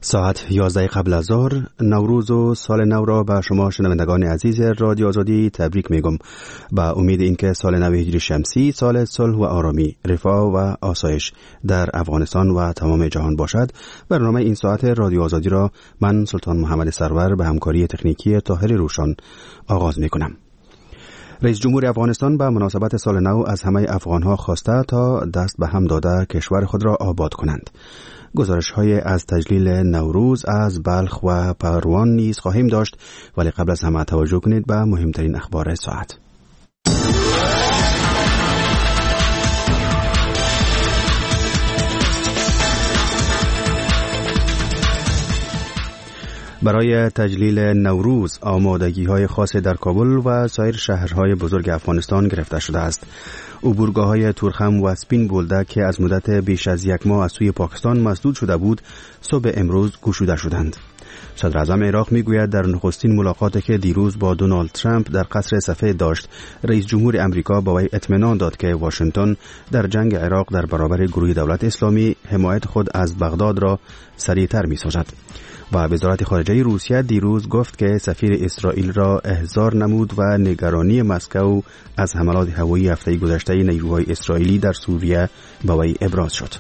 ساعت 11 قبل از ظهر نوروز و سال نو را به شما شنوندگان عزیز رادیو آزادی تبریک میگم با امید اینکه سال نو هجری شمسی سال صلح و آرامی، رفاه و آسایش در افغانستان و تمام جهان باشد. برنامه این ساعت رادیو آزادی را من سلطان محمد سرور به همکاری تکنیکی طاهر روشن آغاز میکنم. رئیس جمهور افغانستان به مناسبت سال نو از همه افغانها خواسته تا دست به هم داده کشور خود را آباد کنند. گزارش‌های از تجلیل نوروز از بلخ و پروان نیز خواهیم داشت، ولی قبل از همه توجه کنید به مهمترین اخبار ساعت. برای تجلیل نوروز آمادگی‌های خاص در کابل و سایر شهرهای بزرگ افغانستان گرفته شده است. عبورگاه‌های تورخم و سپین بولده که از مدت بیش از یک ماه از سوی پاکستان مسدود شده بود، صبح امروز گشوده شدند. صدر اعظم عراق میگوید در نخستین ملاقاتی که دیروز با دونالد ترامپ در قصر سفید داشت، رئیس جمهور امریکا با وی اطمینان داد که واشنگتن در جنگ عراق در برابر گروه دولت اسلامی حمایت خود از بغداد را سریعتر می‌سازد. و وزارت خارجه روسیه دیروز گفت که سفیر اسرائیل را احضار نمود و نگرانی مسکو از حملات هوایی هفته گذشته نیروهای اسرائیلی در سوریه با وی ابراز شد.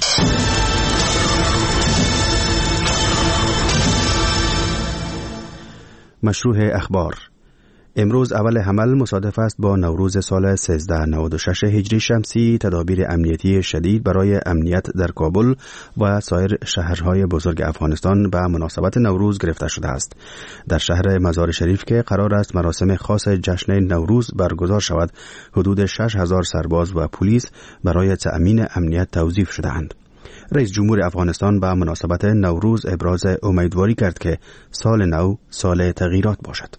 مشروع اخبار. امروز اول حمل مصادف است با نوروز سال 1396 هجری شمسی. تدابیر امنیتی شدید برای امنیت در کابل و سایر شهرهای بزرگ افغانستان به مناسبت نوروز گرفته شده است. در شهر مزار شریف که قرار است مراسم خاص جشن نوروز برگزار شود، حدود 6000 سرباز و پلیس برای تأمین امنیت توظیف شده‌اند. رئیس جمهور افغانستان به مناسبت نوروز ابراز امیدواری کرد که سال نو سال تغییرات باشد.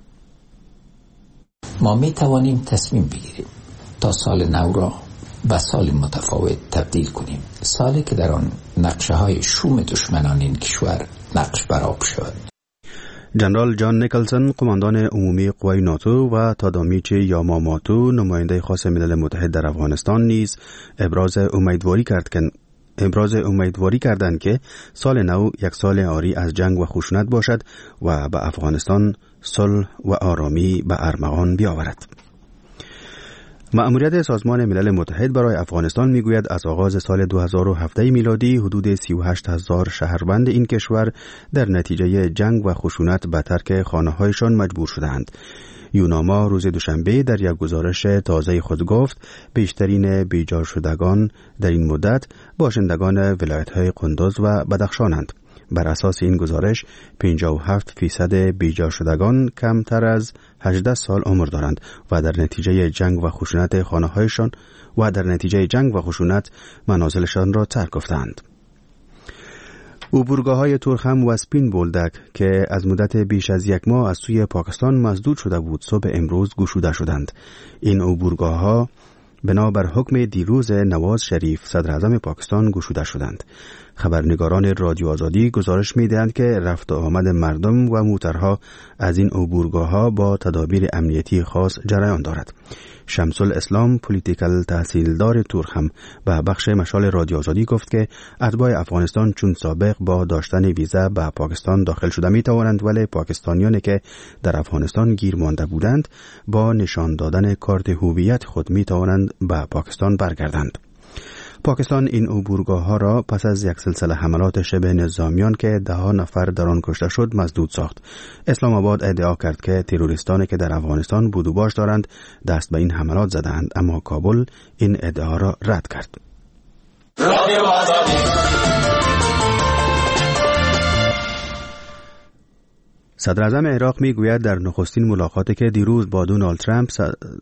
ما می توانیم تصمیم بگیریم تا سال نو را به سال متفاوت تبدیل کنیم، سالی که در آن نقشه های شوم دشمنان این کشور نقش برآب شود. جنرال جان نیکلسون، قماندان عمومی قوای ناتو، و تادامیچی یاماماتو، نماینده خاص ملل متحد در افغانستان نیز ابراز امیدواری کردند که سال نو یک سال عاری از جنگ و خشونت باشد و به افغانستان صلح و آرامی به ارمغان بیاورد. مأموریت سازمان ملل متحد برای افغانستان میگوید از آغاز سال 2017 میلادی حدود 38,000 شهروند این کشور در نتیجه جنگ و خشونت به ترک خانه‌هایشان مجبور شدند. یوناما روز دوشنبه در یک گزارش تازه خود گفت بیشترین بیجار شدگان در این مدت باشندگان ولایت‌های قندوز و بدخشانند. بر اساس این گزارش 57% بیجار شدگان کمتر از 18 سال عمر دارند و در نتیجه جنگ و خشونت خانه‌هایشان منازلشان را ترک گفتند. عبورگاه‌های تورخم و سپین بولدک که از مدت بیش از یک ماه از سوی پاکستان مسدود شده بود، صبح امروز گشوده شدند. این عبورگاه‌ها بنابر حکم دیروز نواز شریف صدر اعظم پاکستان گشوده شدند. خبرنگاران رادیو آزادی گزارش می‌دهند که رفت و آمد مردم و موترها از این عبورگاه‌ها با تدابیر امنیتی خاص جریان دارد. شمس الاسلام، پلیتیکل تحصیلدار تورخم، به بخش مشال رادیو آزادی گفت که اتباع افغانستان چون سابق با داشتن ویزا به پاکستان داخل شده می توانند، ولی پاکستانیانی که در افغانستان گیر مانده بودند با نشان دادن کارت هویت خود می توانند به پاکستان برگردند. پاکستان این عبورگاه‌ها را پس از یک سلسله حملات شبه نظامیان که 10 نفر در آن کشته شد مسدود ساخت. اسلام آباد ادعا کرد که تروریستانی که در افغانستان بود و باش دارند دست به این حملات زدند، اما کابل این ادعا را رد کرد. صدر اعظم عراق میگوید در نخستین ملاقاتی که دیروز با دونالد ترامپ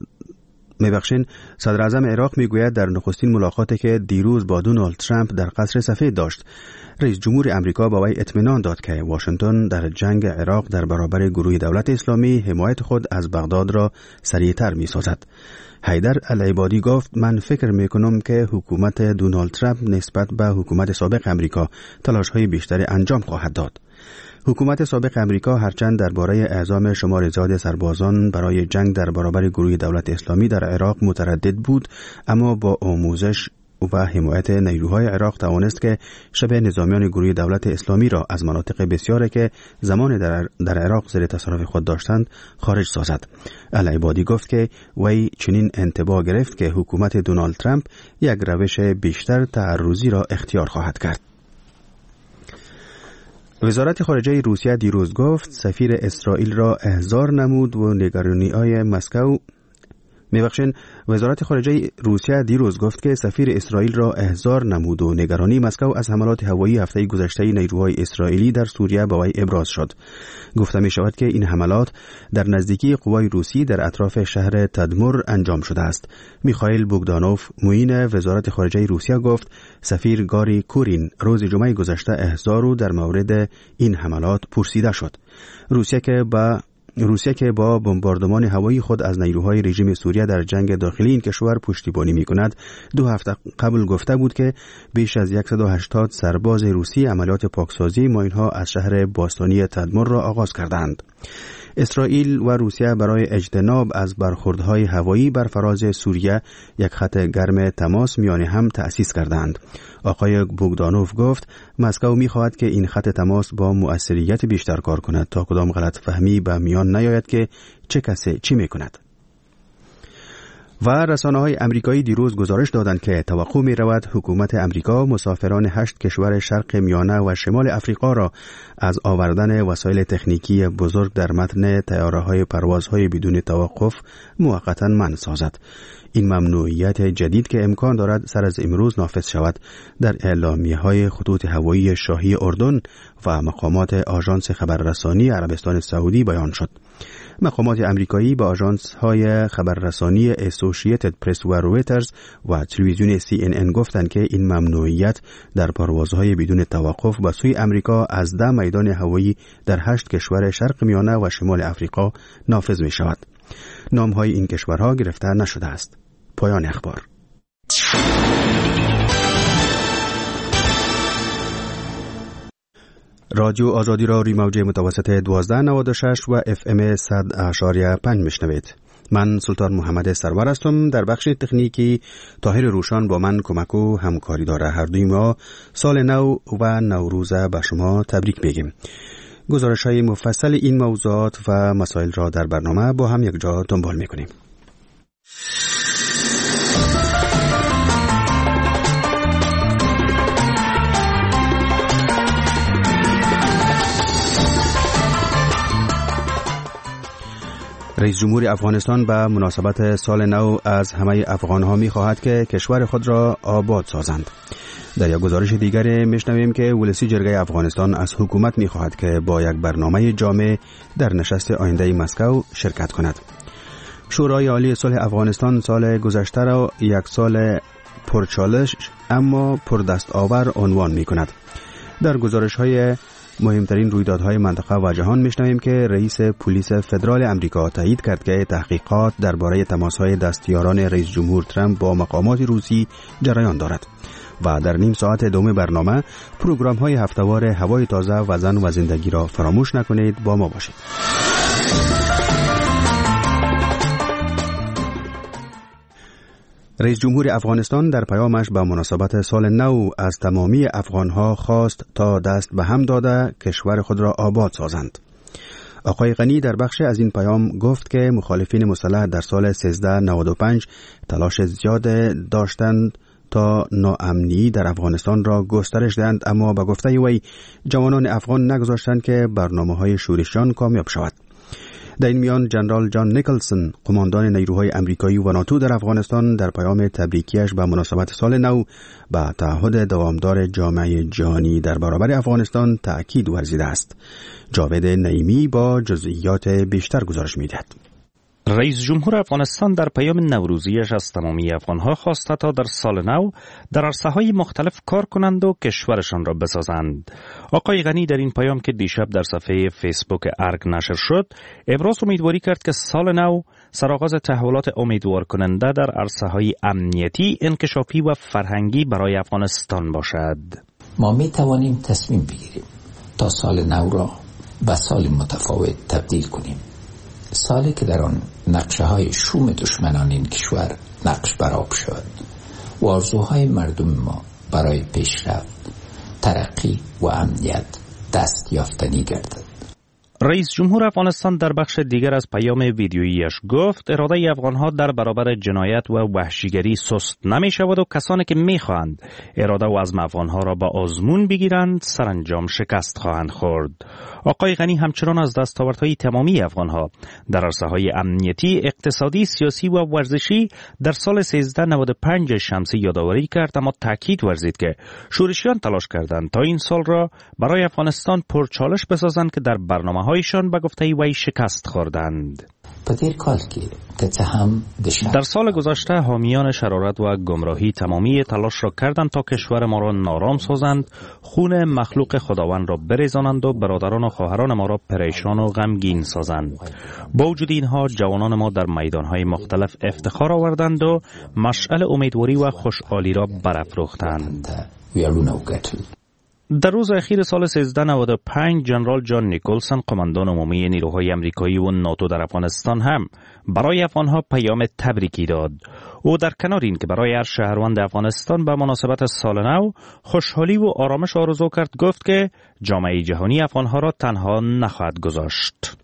صدر اعظم عراق میگوید در نخستین ملاقاتی که دیروز با دونالد ترامپ در قصر سفید داشت، رئیس جمهور امریکا با وی اطمینان داد که واشنگتن در جنگ عراق در برابر گروه دولت اسلامی حمایت خود از بغداد را سریعتر می‌سازد. حیدر العبادی گفت من فکر می‌کنم که حکومت دونالد ترامپ نسبت به حکومت سابق امریکا تلاش‌های بیشتری انجام خواهد داد. حکومت سابق امریکا هرچند درباره اعزام شمار زیاد سربازان برای جنگ در برابر گروه دولت اسلامی در عراق متردد بود، اما با و حمایت نیروهای عراق توانست که شب نظامیان گروه دولت اسلامی را از مناطق بسیاری که زمان در عراق زیر تصرف خود داشتند خارج سازد. العبادی گفت که وی چنین انطباع گرفت که حکومت دونالد ترامپ یک روش بیشتر تعرضی را اختیار خواهد کرد. وزارت خارجه روسیه دیروز گفت سفیر اسرائیل را احضار نمود و نگرانی‌های مسکو وزارت خارجه روسیه دیروز گفت که سفیر اسرائیل را احضار نمود و نگرانی مسکو از حملات هوایی هفته گذشته نیروهای اسرائیلی در سوریه به وی ابراز شد. گفته می شود که این حملات در نزدیکی قوای روسی در اطراف شهر تدمر انجام شده است. میخائیل بوگدانوف معین وزارت خارجه روسیه گفت سفیر گاری کورین روز جمعه گذشته احضار و در مورد این حملات پرسیده شد. روسیه که با بمباردمان هوایی خود از نیروهای رژیم سوریه در جنگ داخلی این کشور پشتیبانی می‌کند 2 هفته قبل گفته بود که بیش از 180 سرباز روسی عملیات پاکسازی ماین‌ها از شهر باستانی تدمر را آغاز کردند. اسرائیل و روسیه برای اجتناب از برخوردهای هوایی بر فراز سوریه یک خط گرم تماس میان هم تأسیس کردند. آقای بوگدانوف گفت مسکو می‌خواهد که این خط تماس با مؤثریت بیشتر کار کند تا کدام غلط فهمی به میان نیاید که چه کسی چی می‌کند. و رسانه‌های امریکایی دیروز گزارش دادند که توقع می‌رود حکومت امریکا مسافران 8 کشور شرق میانه و شمال افریقا را از آوردن وسایل تکنیکی بزرگ در متن طیاره‌های پروازهای بدون توقف موقتاً منع سازد. این ممنوعیت جدید که امکان دارد سر از امروز نافذ شود در اعلامیه‌های خطوط هوایی شاهی اردن و مقامات آژانس خبررسانی عربستان سعودی بیان شد. مقامات امریکایی با آژانس‌های خبررسانی اسوسییتد پرس و رویترز و تلویزیون CNN گفتند که این ممنوعیت در پروازهای بدون توقف به سوی امریکا از 10 میدان هوایی در 8 کشور شرق میانه و شمال افریقا نافذ می شود. نام‌های این کشورها گرفته نشده است. پایان اخبار. رادیو آزادی را روی موج متوسط 1296 و FM 100.5 میشنوید. من سلطان محمد سرور هستم. در بخش تکنیکی طاهر روشان با من کمک و همکاری داره. هر دوی ما سال نو و نوروز به شما تبریک میگیم. گزارش‌های مفصل این موضوعات و مسائل را در برنامه با هم یک جا دنبال میکنیم. رئیس جمهور افغانستان به مناسبت سال نو از همه افغانها می‌خواهد که کشور خود را آباد سازند. در یک گزارش دیگر میشنویم که ولسی جرگه افغانستان از حکومت می‌خواهد که با یک برنامه جامع در نشست آینده مسکو شرکت کند. شورای عالی صلح افغانستان سال گذشته را یک سال پرچالش اما پردستآور عنوان می‌کند. در گزارش‌های مهمترین رویدادهای منطقه و جهان میشنویم که رئیس پلیس فدرال امریکا تایید کرد که تحقیقات درباره تماس‌های دستیاران رئیس جمهور ترامپ با مقامات روسی جریان دارد. و در نیم ساعت دوم برنامه پروگرام‌های هفته‌وار هوای تازه و زن و زندگی را فراموش نکنید. با ما باشید. رئیس جمهور افغانستان در پیامش به مناسبت سال نو از تمامی افغانها خواست تا دست به هم داده کشور خود را آباد سازند. آقای غنی در بخش از این پیام گفت که مخالفین مسلح در سال 1395 تلاش زیاد داشتند تا ناامنی در افغانستان را گسترش دهند، اما به گفته وی جوانان افغان نگذاشتند که برنامه‌های شورشیان کامیاب شود. در این میان جنرال جان نیکلسون قماندان نیروهای امریکایی و ناتو در افغانستان در پیام تبریکیش به مناسبت سال نو به تعهد دوامدار جامعه جهانی در برابر افغانستان تأکید ورزیده است. جاوید نعیمی با جزئیات بیشتر گزارش می‌دهد. رئیس جمهور افغانستان در پیام نوروزیش از تمامی افغانها خواسته تا در سال نو در عرصه‌های مختلف کار کنند و کشورشان را بسازند. آقای غنی در این پیام که دیشب در صفحه فیسبوک ارگ نشر شد، ابراز امیدواری کرد که سال نو سرآغاز تحولات امیدوار کننده در عرصه‌های امنیتی، انکشافی و فرهنگی برای افغانستان باشد. ما می توانیم تصمیم بگیریم تا سال نو را به سال متفاوت تبدیل کنیم. سالی که در آن نقشه های شوم دشمنان این کشور نقش برآب شد و آرزوهای مردم ما برای پیشرفت، ترقی و امنیت دست یافتنی گردد. رئیس جمهور افغانستان در بخش دیگر از پیام ویدیوییش گفت اراده افغانها در برابر جنایت و وحشیگری سست نمی شود و کسانی که می خواهند اراده و عزم افغانها را با آزمون بگیرند سرانجام شکست خواهند خورد. آقای غنی همچنان از دستاوردهای تمامی افغانها در عرصه‌های امنیتی، اقتصادی، سیاسی و ورزشی در سال 1395 شمسی یادآوری کرد، اما تاکید ورزید که شورشیان تلاش کردند تا این سال را برای افغانستان پرچالش بسازند که در برنامه‌هایشان به گفته وی شکست خوردند. در سال گذشته حامیان شرارت و گمراهی تمامی تلاش را کردند تا کشور ما را نارام سازند، خون مخلوق خداوند را بریزانند و برادران و خواهران ما را پریشان و غمگین سازند. با وجود اینها جوانان ما در میدانهای مختلف افتخار آوردند و مشعل امیدواری و خوشحالی را برافروختند. در روز اخیر سال 1395 جنرال جان نیکلسون قماندان عمومی نیروهای آمریکایی و ناتو در افغانستان هم برای افغانها پیام تبریکی داد. او در کنار این که برای هر شهروند افغانستان به مناسبت سال نو خوشحالی و آرامش آرزو کرد، گفت که جامعه جهانی افغانها را تنها نخواهد گذاشت.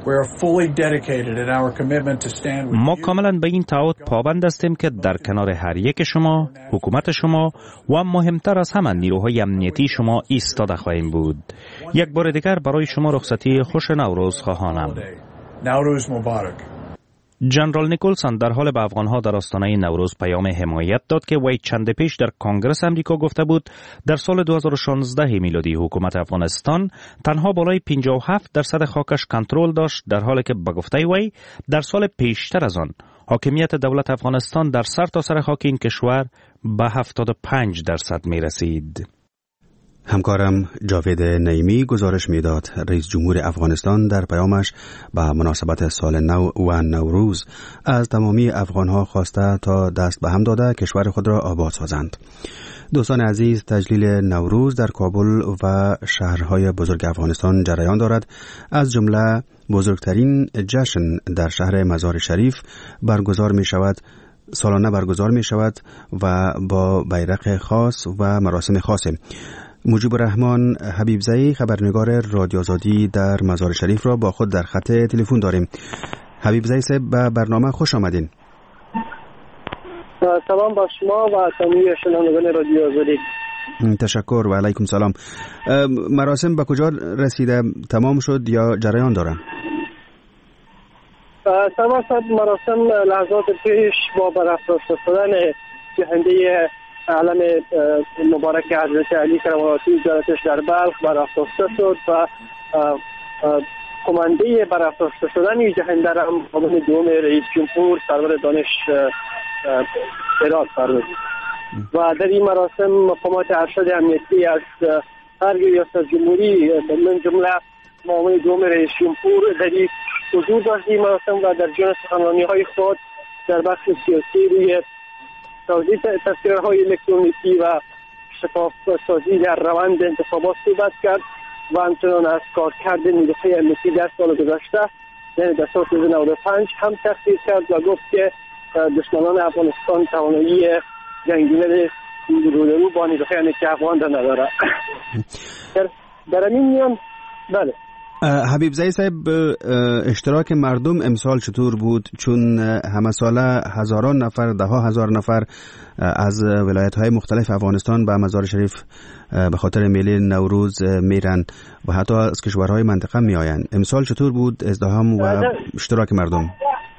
ما کاملا به این تعهد پابند هستیم که در کنار هر یک شما، حکومت شما و مهمتر از همه نیروهای امنیتی شما ایستاده خواهیم بود. یک بار دیگر برای شما رخصتی خوش نوروز خواهانم. نوروز مبارک. جنرال نیکلسون در حال به افغانها در آستانه نوروز پیام حمایت داد که وی چند پیش در کنگره آمریکا گفته بود در سال 2016 میلادی حکومت افغانستان تنها بالای 57% خاکش کنترل داشت، در حالی که به گفته وی در سال پیشتر از آن حاکمیت دولت افغانستان در سرتاسر خاک این کشور به 75% می رسید. همکارم جاوید نعیمی گزارش میداد رئیس جمهور افغانستان در پیامش به مناسبت سال نو و نوروز از تمامی افغانها خواسته تا دست به هم داده کشور خود را آباد سازند. دوستان عزیز، تجلیل نوروز در کابل و شهرهای بزرگ افغانستان جریان دارد. از جمله بزرگترین جشن در شهر مزار شریف برگزار می شود، سالانه برگزار می شود و با بیرق خاص و مراسم خاص. مجیب الرحمن حبیبزئی خبرنگار رادیو آزادی در مزار شریف را با خود در خط تلفن داریم. حبیبزئی صاحب، به برنامه خوش آمدین. سلام با شما و تمامی شنوندگان رادیو آزادی. تشکر و علیکم سلام. مراسم به کجا رسیده؟ تمام شد یا جریان دارن؟ تمام شد مراسم. لحظات پیش با برافراشته شدن جهنده علم مبارک حضرت علی کرم الله وجهه در بلخ برافراشته شد و کمانده برافراشته شدن این جهنده را معاون دوم رئیس جمهور سرور دانش ارائه فرمود و در این مراسم مقامات ارشد امنیتی از هر ریاست جمهوری من جمله معاون دوم رئیس جمهور در این حضور داشت. این مراسم و در جان سخنرانی‌های خود در بخش سیاسی روی توزیع تصویرهای الکترونیکی و شفاف سازی در روند انتخابات صحبت کرد و همچنان از کارکرد نیروهای امنیتی در سال گذشته یعنی در سال 1995 هم تخصیص کرد و گفت که دشمنان افغانستان توانایی جنگیدن رو با نیروهای امنیتی افغان را نداره. در این میان بله حبیبزئی صاحب، اشتراک مردم امسال چطور بود؟ چون همه ساله هزاران نفر، ده ها هزار نفر از ولایت‌های مختلف افغانستان به مزار شریف به خاطر میله نوروز میرن و حتی از کشورهای منطقه میآیند. امسال چطور بود ازدحام و اشتراک مردم؟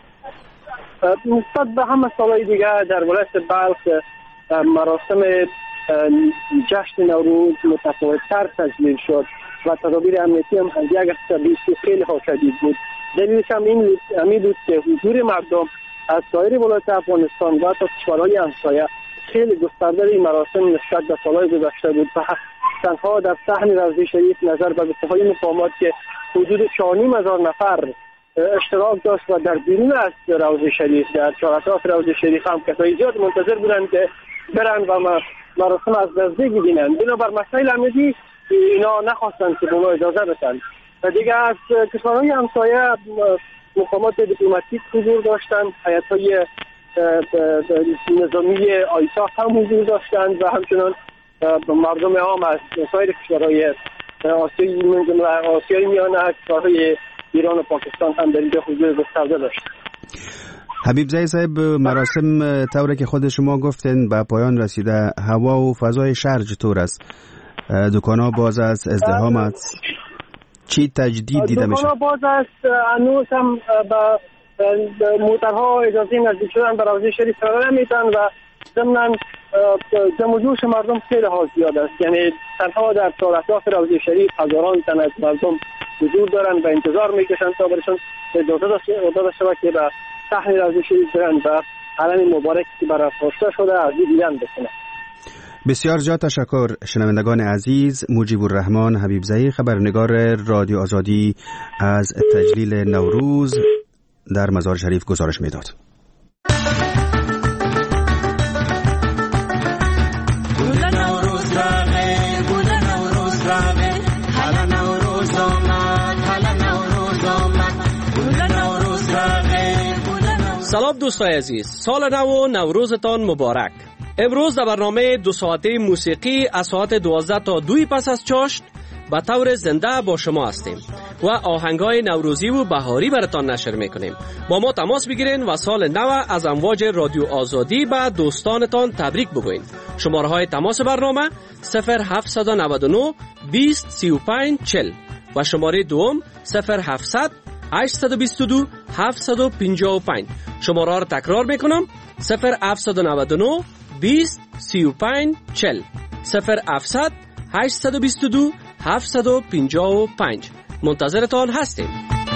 نسبت به همه سالهای دیگه در ولایت بلخ مراسم جشن نوروز متفاوت‌تر تجلیل شد و تدابیر امنیتی هم یک تبعیض خیلی شدید بود. دلیلش هم این بود که حضور مردم از سایر ولایات افغانستان و تا کشورهای همسایه خیلی گسترده این مراسم نسبت به سالهای گذشته بود و تنها در صحن روضه شریف نظر به گفته‌های مقامات که حدود 4,500 نفر اشتراک داشت و در بیرون از روضه شریف در چهارراه روضه شریف هم کسایی زیاد منتظر بودند که برن و مراسم از نزدیک ببینند. بنابر مسائل امنیتی اینا نخواستند که به اونا اجازه بدن و دیگه از کشورهای همسایه مقامات دیپلماتیک حضور داشتند، هیئت‌های نظامی آیساف هم حضور داشتند و همچنان مردم عام از سایر کشورهای آسیای میانه، کشورهای ایران و پاکستان هم در اینجا حضور گسترده داشتند. حبیب زئی صاحب، مراسم طوری که خود شما گفتین به پایان رسیده، هوا و فضای شهر چطور است؟ دکان‌ها باز است، ازدحام است، چی تجدید دیده میشه؟ دکان‌ها باز است، هنوز هم به موترها اجازه نزدیک شدن به روضه شریف را نمیدن و ضمناً جمع و جوش مردم خیلی زیاد است. یعنی تنها در اطراف روضه شریف هزاران تن از مردم حضور دارن و انتظار میکشن تا برشون اجازه داشته که به صحن روضه شریف برن و علم مبارک که برافراشته شده از دیدن بکنه. بسیار زیاد تشکر. شنوندگان عزیز، مجیب الرحمن حبیب زئی، خبرنگار رادیو آزادی، از تجلیل نوروز در مزار شریف گزارش میداد. سلام دوستای عزیز، سال نو و نوروزتان مبارک. امروز در برنامه 2 ساعته موسیقی از ساعت 12 تا 2 پس از چاشت به طور زنده با شما هستیم و آهنگای نوروزی و بهاری براتان نشر میکنیم. با ما تماس بگیرین و سال نو از امواج رادیو آزادی به دوستانتان تبریک بگوین. شماره های تماس برنامه 0799 20 35 40 و شماره دوم 0700 822 755. شماره ها را تکرار میکنم 0799 20 35 40 0700 822 755. منتظرتان هستیم.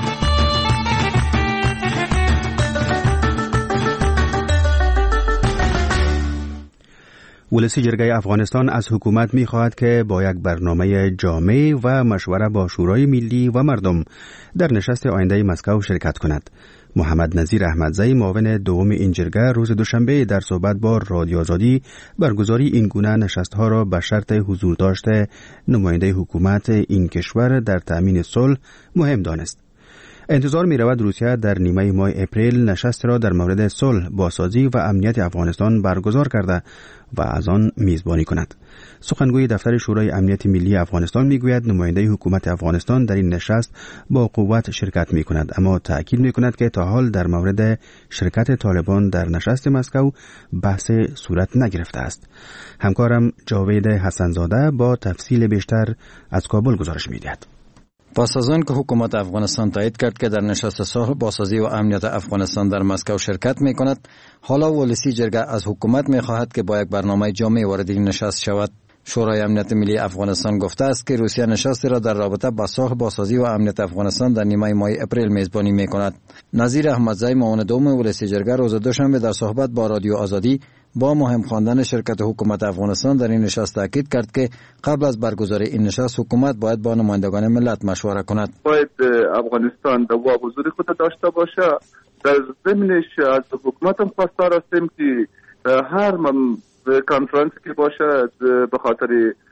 ولسی جرگه افغانستان از حکومت می‌خواهد که با یک برنامه جامع و مشوره با شورای ملی و مردم در نشست آینده مسکو شرکت کند. محمد نظیر احمدزئی، معاون دوم این جرگه، روز دوشنبه در صحبت با رادیو آزادی برگزاری این گونه نشست‌ها را به شرط حضور داشته نماینده حکومت این کشور در تأمین صلح مهم دانست. انتظار می رود روسیه در نیمه ماه اپریل نشست را در مورد صلح، بازسازی و امنیت افغانستان برگزار کرده و از آن میزبانی کند. سخنگوی دفتر شورای امنیت ملی افغانستان میگوید نماینده حکومت افغانستان در این نشست با قوت شرکت می کند، اما تأکید می کند که تا حال در مورد شرکت طالبان در نشست مسکو بحث صورت نگرفته است. همکارم جاوید حسنزاده با تفصیل بیشتر از کابل گزارش می‌دهد. پس از آن که حکومت افغانستان تایید کرد که در نشست صلح، بازسازی و امنیت افغانستان در مسکو شرکت می کند، حالا ولسی جرگه از حکومت می خواهد که با یک برنامه جامع وارد این نشست شود. شورای امنیت ملی افغانستان گفته است که روسیه نشستی را در رابطه با صلح، بازسازی و امنیت افغانستان در نیمه ماه اپریل میزبانی می کند. نظیر احمدزئی، معاون دوم ولسی جرگه، روز دوشنبه در صحبت با رادیو آزادی با مهم خواندن شرکت حکومت افغانستان در این نشست تاکید کرد که قبل از برگزاری این نشست حکومت باید با نمایندگان ملت مشوره کند. باید افغانستان دوام حضور خود داشته باشه. در ضمنش از حکومت هم خواستار هستیم که هر کنفرانس که باشه به خاطر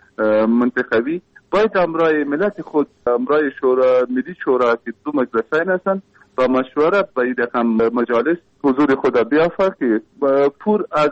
منطقوی باید امرای ملت خود، امرای شورا ملی شورا که دو مجلسین هستند با مشوره باید هم مجالس حضور خود بیافته که پر از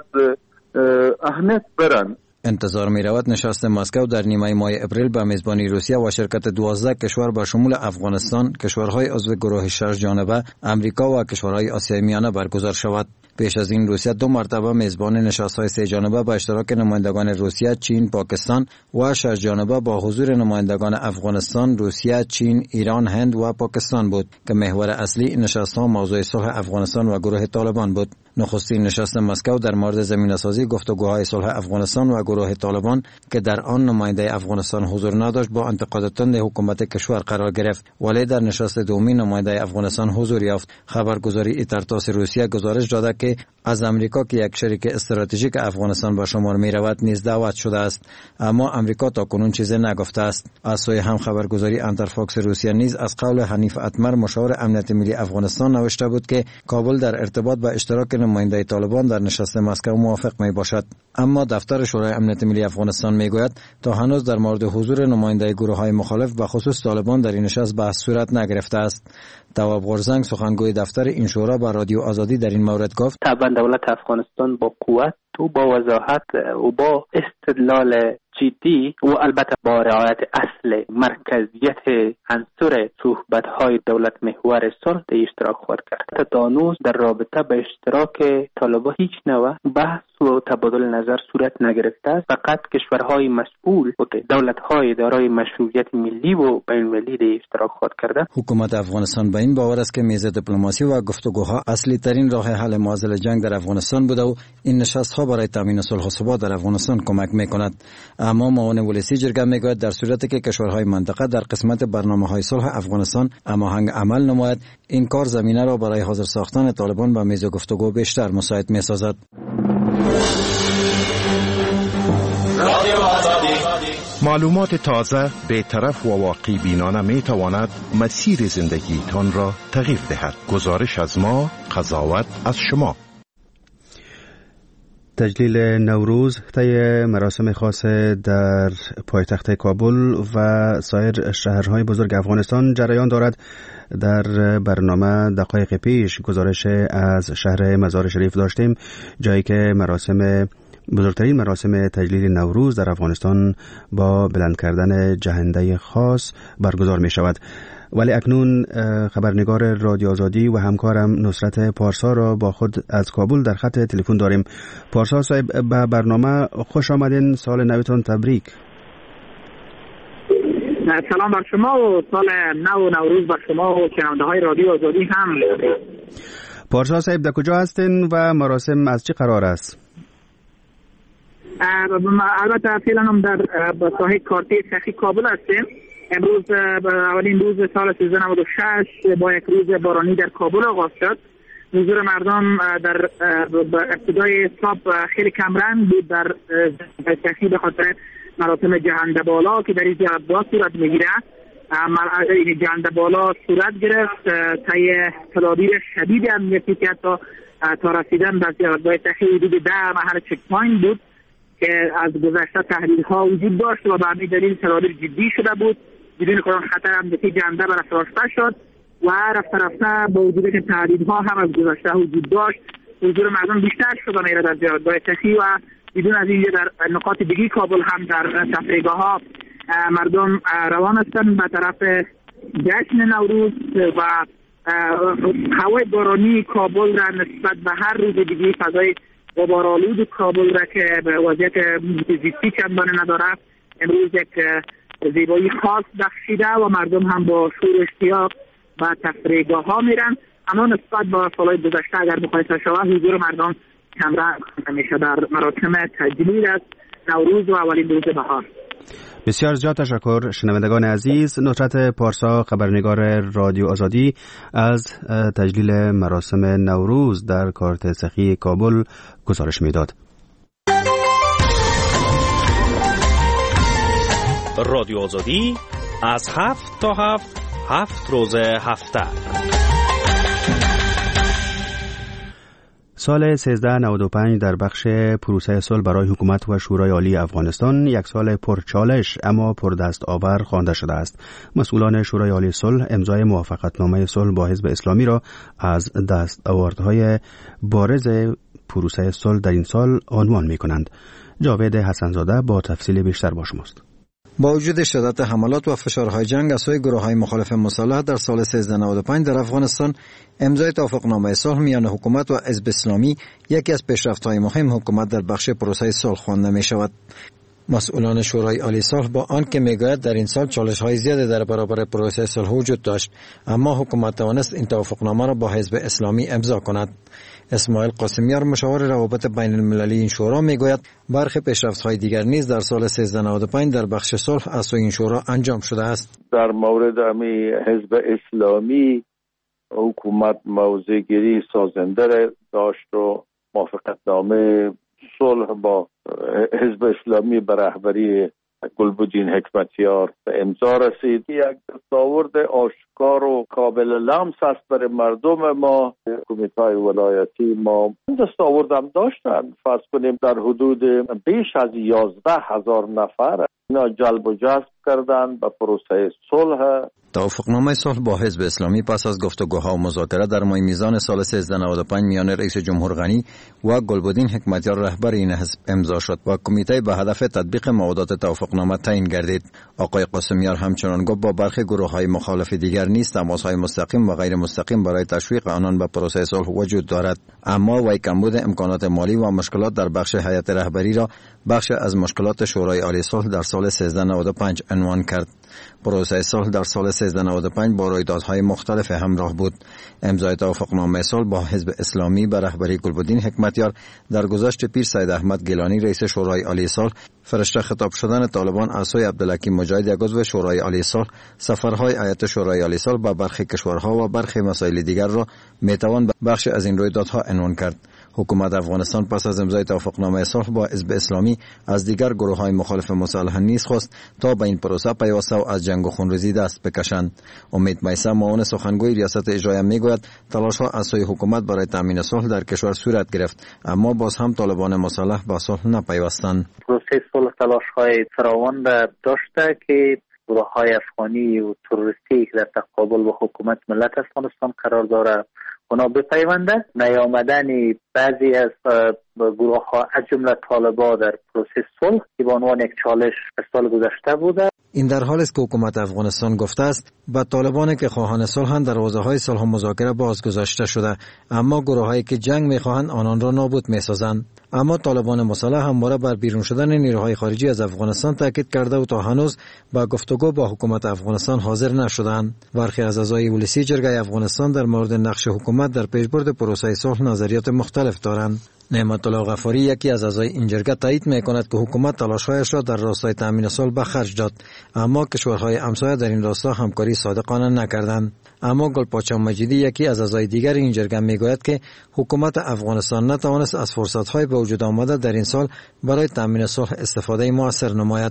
اهمیت برن. انتظار می رود نشست مسکو در نیمه ماه اپریل به میزبانی روسیه و شرکت 12 کشور با شمول افغانستان، کشورهای عضو گروه 6 جانبه، امریکا و کشورهای آسیای میانه برگزار شود. پیش از این روسیه 2 مرتبه میزبان نشست‌های 3 جانبه با اشتراک نمایندگان روسیه، چین، پاکستان و 6 جانبه با حضور نمایندگان افغانستان، روسیه، چین، ایران، هند و پاکستان بود که محور اصلی نشست‌ها موضوع صلح افغانستان و گروه طالبان بود. نخستین نشست مسکو در مورد زمینه‌سازی گفتگوهای صلح افغانستان و گروه طالبان که در آن نماینده افغانستان حضور نداشت با انتقاد تند حکومت کشور قرار گرفت، ولی در نشست دومی نماینده افغانستان حضور یافت. خبرگزاری ایترتاس روسیه گزارش داده که از امریکا که یک شریک استراتژیک افغانستان به شمار می رود نیز دعوت شده است، اما امریکا تاکنون چیزی نگفته است. از سوی هم خبرگزاری انترفاکس روسیه نیز از قول حنیف اتمر، مشاور امنیت ملی افغانستان، نوشته بود که کابل در ارتباط با اشتراک نماینده طالبان در نشست مسکو موافق می باشد. اما دفتر شورای امنیت ملی افغانستان می گوید تا هنوز در مورد حضور نماینده گروه های مخالف و خصوص طالبان در این نشست بحث صورت نگرفته است. تواب غورزنگ سخنگوی دفتر این شورا با رادیو آزادی در این مورد گفت: طبعا دولت افغانستان با قوت و با وضاحت و با استدلال جدی و البته با رعایت اصل مرکزیت عنصر صحبت‌های دولت محور صلح در اشتراک خواهد کرد. تا هنوز در رابطه به اشتراک طالبان هیچ نوع بحث و تبادل نظر صورت نگرفته است. فقط کشورهای مسئول و دولت‌های دارای مشروعیت ملی و بین‌المللی در اشتراک خواهد کرده. حکومت افغانستان به این باور است که میز دیپلماسی و گفتگوها اصلی ترین راه حل معضل جنگ در افغانستان بوده و این نشست‌ها برای تامین صلح و ثبات در افغانستان کمک می‌کند. اما معاون ولسی جرگه میگوید در صورتی که کشورهای منطقه در قسمت برنامه‌های صلح افغانستان هماهنگ عمل نماید، این کار زمینه را برای حاضر ساختن طالبان به میز گفتگو بیشتر مساعد می‌سازد. معلومات تازه، بی‌طرف و واقعی بینانه می تواند مسیر زندگیتان را تغییر دهد. گزارش از ما، قضاوت از شما. تجلیل نوروز طی مراسم خاص در پایتخت کابل و سایر شهرهای بزرگ افغانستان جریان دارد. در برنامه دقایق پیش گزارش از شهر مزار شریف داشتیم، جایی که بزرگترین مراسم تجلیل نوروز در افغانستان با بلند کردن جهنده خاص برگزار می شود. ولی اکنون خبرنگار رادیو آزادی و همکارم نصرت پارسا را با خود از کابل در خط تلفن داریم. پارسا صاحب، به برنامه خوش آمدین. سال نوتون تبریک. سلام بر شما و سال نو و نوروز بر شما و شنونده های رادیو آزادی هم. پارسا صاحب، در کجا هستین و مراسم از چه قرار است؟ البته فعلا هم در ساحه کارته سخی کابل هستیم. امروز اولین روز سال 1396 با یک روز بارانی در کابل آغاز شد. حضور مردم در ابتدای صبح خیلی کمرنگ بود در سخی به خاطر مراسم جهنده بالا که در این زیارتگاه صورت میگیره. این جهنده بالا صورت گرفت طی تدابیر شدید امنیتی که تا رسیدن به زیارتگاه سخی حدود 10 محل چک پوینت بود که از گذشته تحلیل‌ها وجود داشت و به همین دلیل تدابیر جدی شده بود. بدون کدام خطر امنیتی جنده برافراشته شد و رفته با وجود که تحلیل‌ها هم از گذشته وجود داشت، حضور مردم بیشتر شده میره در زیارتگاه سخی و بدون از اینکه در نقاط دیگه کابل هم در تفریحگاه‌ها مردم روان هستند به طرف جشن نوروز و هوای بارانی کابل را نسبت به هر روز دیگه فضای غبارآلود کابل را که به وضعیت زیستی چندانه نداره امروز یک زیبایی خاص بخشیده و مردم هم با شور و اشتیاق به تفریحگاه‌ها میرن. اما نسبت با سالهای گذشته اگر مقایسه شود حضور مردم کمرنگ میشه در مراسم تجلیل از نوروز و اولین روز بهار. بسیار زیاد تشکر. شنوندگان عزیز، نصرت پارسا خبرنگار رادیو آزادی از تجلیل مراسم نوروز در کارت سخی کابل گزارش میداد. رادیو آزادی از 7 تا 7 روز هفته. سال 1395 در بخش پروسه صلح برای حکومت و شورای عالی افغانستان یک سال پرچالش اما پردست آور خوانده شده است. مسئولان شورای عالی صلح امضای موافقتنامه صلح با حزب اسلامی را از دستاوردهای بارز پروسه صلح در این سال عنوان می‌کنند. جاوید حسنزاده با تفصیل بیشتر با شماست. با وجود شدت حملات و فشارهای جنگ از سوی گروه‌های مخالف مسلح در سال 1395 در افغانستان، امضای توافقنامه صلح میان حکومت و حزب اسلامی یکی از پیشرفت‌های مهم حکومت در بخش پروسه صلح خوانده می‌شود. مسئولان شورای عالی صلح با آنکه میگوید در این سال چالش‌های زیادی در برابر پروسه صلح وجود داشت، اما حکومت توانست این توافقنامه را با حزب اسلامی امضا کند. اسماعیل قاسمیار مشاور روابط بین المللی این شورا میگوید برخی پیشرفت‌های دیگر نیز در سال 1395 در بخش صلح از سوی این شورا انجام شده است. در مورد حزب اسلامی حکومت موضع‌گیری سازنده داشت و موافقتنامه صلح با حزب اسلامی به رهبری گلبدین حکمتیار به امضا رسید. یک دستاورد آشکار و قابل لمس است برای مردم ما. کمیته ولایتی ما دستاورد هم داشتن، فرض کنیم در حدود بیش از 11,000 نفر اینا جلب و جذب کردن به پروسه صلح. توافقنامه صلح با حزب اسلامی پس از گفتگوها و مذاکره در ماه میزان سال 1395 میان رئیس جمهور غنی و گلبدین حکمتیار رهبر این حزب امضا شد و کمیته به هدف تطبیق موادات توافقنامه تعیین گردید. آقای قاسمیار همچنان گفت با برخی گروه‌های مخالف دیگر نیز تماس‌های مستقیم و غیر مستقیم برای تشویق آنان به پروسه صلح وجود دارد، اما وی کمبود امکانات مالی و مشکلات در بخش هیئت رهبری را بخش از مشکلات شورای عالی صلح در سال 1395 عنوان کرد. پروسه صلح در سال 1395 با رویدادهای مختلف همراه بود. امضای توافقنامه صلح با حزب اسلامی به رهبری گلبدین حکمتیار در گذشت پیر سید احمد گیلانی رئیس شورای عالی صلح، فرشته خطاب شدن طالبان از سوی عبدالحکیم مجاهد یک عضو شورای عالی صلح، سفرهای هیئت شورای عالی صلح به برخی کشورها و برخی مسائل دیگر را میتوان بخش از این رویدادها عنوان کرد. حکومت افغانستان پس از امضای توافقنامه صلح با حزب اسلامی از دیگر گروه‌های مخالف مصالحه نیز خواست تا به این پروسه پیوسته و از جنگ و خونریزی دست بکشند. امید میثم معاون سخنگوی ریاست اجرایی میگوید تلاش‌ها از سوی حکومت برای تامین صلح در کشور صورت گرفت، اما باز هم طالبان مسلح به صلح نپیوستند. پروسه صلح تلاش‌های فراوان داشته که گروه‌های افغانی و تروریستی که در تقابل با حکومت ملت افغانستان قرار داره اونا بپیونده. نیامدن بعضی از گروه‌ها از جمله طالبان در پروسه صلح که به عنوان یک چالش سال گذشته بوده. این در حالی است که حکومت افغانستان گفته است به طالبانی که خواهان صلح دروازه‌های صلح و مذاکره بازگذاشته شده، اما گروه‌هایی که جنگ می‌خواهند آنان را نابود می‌سازند. اما طالبان مسلح همواره بر بیرون شدن نیروهای خارجی از افغانستان تاکید کرده و تا هنوز با گفتگو با حکومت افغانستان حاضر نشدند. برخی از اعضای ولسی جرگه افغانستان در مورد نقش حکومت در پیشبرد پروسه صلح نظریات مختلف دارند. نعمت الله غفاری یکی از اعضای این جرگه تایید می‌کند که حکومت تلاش‌هایش را در راستای تامین صلح به خرج داد، اما کشورهای همسایه در این راستا همکاری صادقانه نکردند. اما گلپاچه مجیدی یکی از اعضای دیگر این جرگه میگوید که حکومت افغانستان نتوانست از فرصت‌های به وجود آمده در این سال برای تامین صلح استفاده موثر نماید.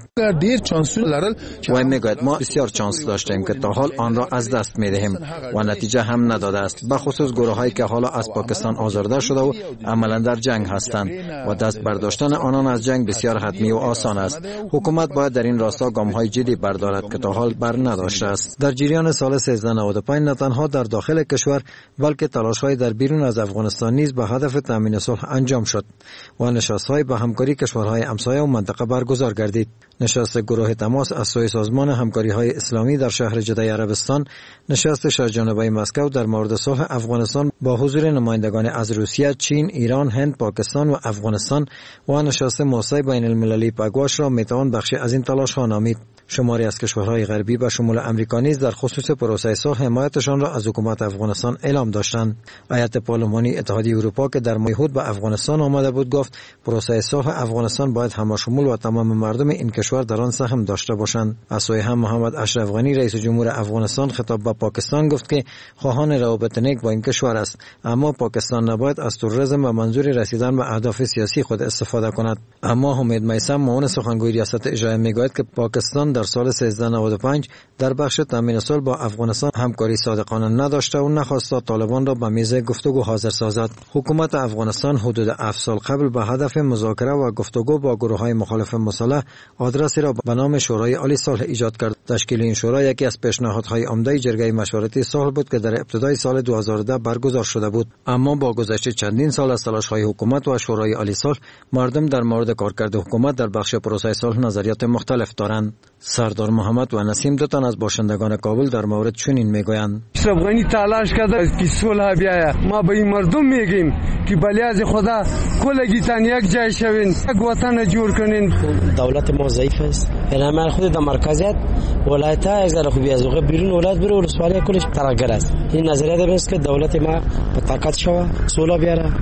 و میگوید ما بسیار چانس داشتیم که تا حال آن را از دست می‌دهیم و نتیجه هم نداده است، به خصوص گروه‌هایی که حالا از پاکستان آزرده شده و عملاً در جنگ هستند و دست برداشتن آنان از جنگ بسیار حتمی و آسان است. حکومت باید در این راستا گام‌های جدی بردارد که تا حال بر نداشته است. در جریان سال 1395 نه تنها در داخل کشور بلکه تلاش‌های در بیرون از افغانستان نیز به هدف تامین صلح انجام شد و نشست‌های به همکاری کشورهای همسایه و منطقه برگزار گردید. نشست گروه تماس از سوی سازمان همکاری‌های اسلامی در شهر جده عربستان، نشست شهرجانبه مسکو در مورد صلح افغانستان با حضور نمایندگان از روسیه، چین، ایران، هند، پاکستان و افغانستان و نشست موسع بین المللی پگواش را میتوان بخشی از این تلاش‌ها نامید. شماری از کشورهای غربی به شمول امریکا نیز در خصوص پروسه صلح حمایتشان را از حکومت افغانستان اعلام داشتند. هیئت پارلمانی اتحادیه اروپا که در ماه به افغانستان آمده بود گفت پروسه صلح افغانستان باید همشمول و تمام مردم این کشور در آن سهم داشته باشند. از سوی هم محمد اشرف غنی رئیس جمهور افغانستان خطاب به پاکستان گفت که خواهان روابط نیک با این کشور است، اما پاکستان نباید از تروریسم و منظور رسیدن به اهداف سیاسی خود استفاده کند. اما حمید میثم معاون سخنگوی ریاست اجرایی میگوید که پاکستان در سال 1395 در بخش تامین صلح با افغانستان همکاری صادقانه نداشته و نخواسته طالبان را به میز گفتگو حاضر سازد. حکومت افغانستان حدود 7 سال قبل به هدف مذاکره و گفتگو با گروه‌های مخالف مسلح آدرسی را به نام شورای عالی صلح ایجاد کرد. تشکیل این شورا یکی از پیشنهادهای عمده جرگه مشورتی صلح بود که در ابتدای سال 2010 برگزار شده بود، اما با گذشت چندین سال از تلاش‌های حکومت و شورای عالی صلح مردم در مورد کارکرد حکومت در بخش پروسه صلح نظریات مختلف دارند. سردار محمد و نسیم دو تن از باشندگان کابل در مورد چنین میگویند: اشرف غنی تلاش کرده که صلح بیاید. ما به این مردم میگیم که بلیاز خدا کلگیتان یک جای شوین، یک وطن جور کنین. دولت ما ضعیف است. الان خود در مرکزیت ولایت ها از خوبی از بیرون ولایت بره ولسوالی کلش تراگر است. این نظریه است که دولت ما به طاقت شوه صلح بیاره.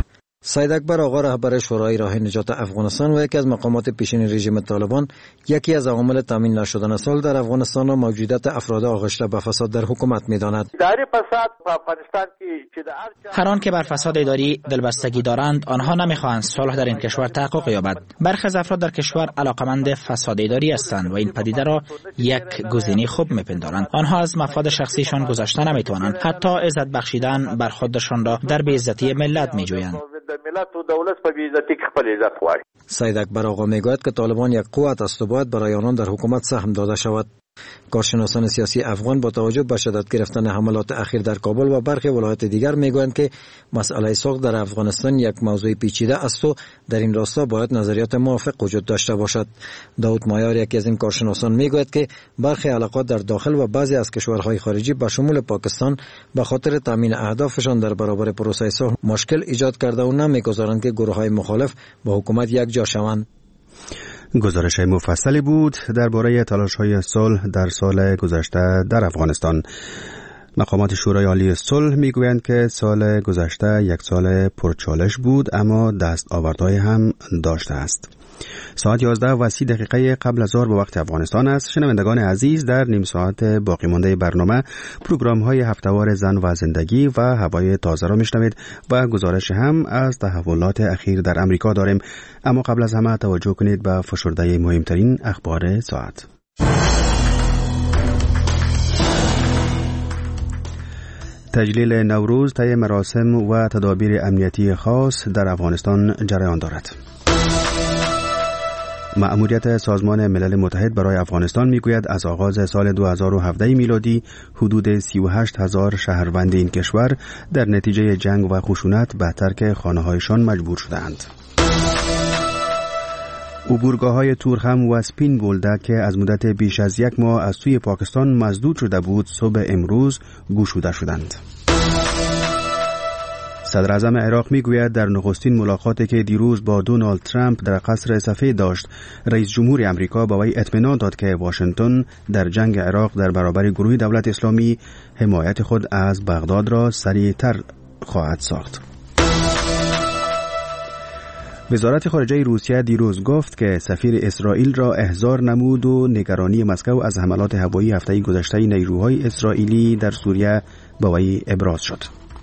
سید اکبر آقا رهبر شورای راه نجات افغانستان و یکی از مقامات پیشین رژیم طالبان یکی از عوامل تامین نشدن صلح در افغانستان را موجودیت افراد آغشته به فساد در حکومت می‌داند. اداری فساد په افغانستان کې هر آن که بر فساد اداری دلبستگی دارند آنها نمی‌خواهند صلح در این کشور تحقق یابد. برخی از افراد در کشور علاقمند فساد اداری هستند و این پدیده را یک گزینه خوب می‌پندارند. آنها از مفاد شخصیشان گذشته نمی‌توانند. حتی عزت بخشیدن بر خودشان را در بی‌عزتی ملت می‌جویند. سید اکبر آقا میگوید که طالبان یک قوت است و باید برای آنان در حکومت سهم داده شود. کارشناسان سیاسی افغان با توجه به شدت گرفتن حملات اخیر در کابل و برخی ولایات دیگر میگویند که مسئله سوق در افغانستان یک موضوع پیچیده است و در این راستا باید نظریات موافق وجود داشته باشد. داود مایار یکی از این کارشناسان میگوید که برخی علاقات در داخل و بعضی از کشورهای خارجی به شمول پاکستان به خاطر تامین اهدافشان در برابر پروسه صلح مشکل ایجاد کرده و نمیگذارند که گروه‌های مخالف با حکومت یک جا شوند. گزارش مفصلی بود درباره تلاش‌های صلح در سال گذشته در افغانستان. مقامات شورای عالی صلح میگویند که سال گذشته یک سال پرچالش بود اما دستاوردهای هم داشته است. ساعت 11:30 قبل از ظهر به وقت افغانستان است. شنوندگان عزیز، در نیم ساعت باقی مانده برنامه پروگرام‌های هفته‌وار زن و زندگی و هوای تازه را میشنوید و گزارش هم از تحولات اخیر در امریکا داریم. اما قبل از همه توجه کنید به فشرده مهمترین اخبار ساعت. تجلیل نوروز طی مراسم و تدابیر امنیتی خاص در افغانستان جریان دارد. مأموریت سازمان ملل متحد برای افغانستان میگوید از آغاز سال 2017 میلادی حدود 38,000 شهروند این کشور در نتیجه جنگ و خشونت به ترک خانه‌هایشان مجبور شدند. عبورگاه‌های تورخم و سپین بولدک که از مدت بیش از یک ماه از سوی پاکستان مسدود شده بود صبح امروز گشوده شدند. صدر اعظم عراق میگوید در نخستین ملاقاتی که دیروز با دونالد ترامپ در قصر سفید داشت، رئیس جمهور امریکا با وی اطمینان داد که واشنگتن در جنگ عراق در برابر گروه دولت اسلامی حمایت خود از بغداد را سریعتر خواهد ساخت. وزارت خارجه روسیه دیروز گفت که سفیر اسرائیل را احضار نمود و نگرانی مسکو از حملات هوایی هفته گذشته نیروهای اسرائیلی در سوریه با وی ابراز شد.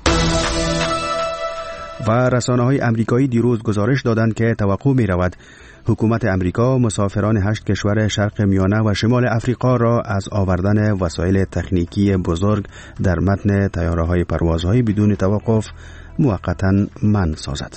و رسانه‌های امریکایی دیروز گزارش دادند که توقع می‌رود حکومت امریکا مسافران 8 کشور شرق میانه و شمال افریقا را از آوردن وسایل تکنیکی بزرگ در متن طیاره‌های پروازهای بدون توقف موقتاً منع سازد.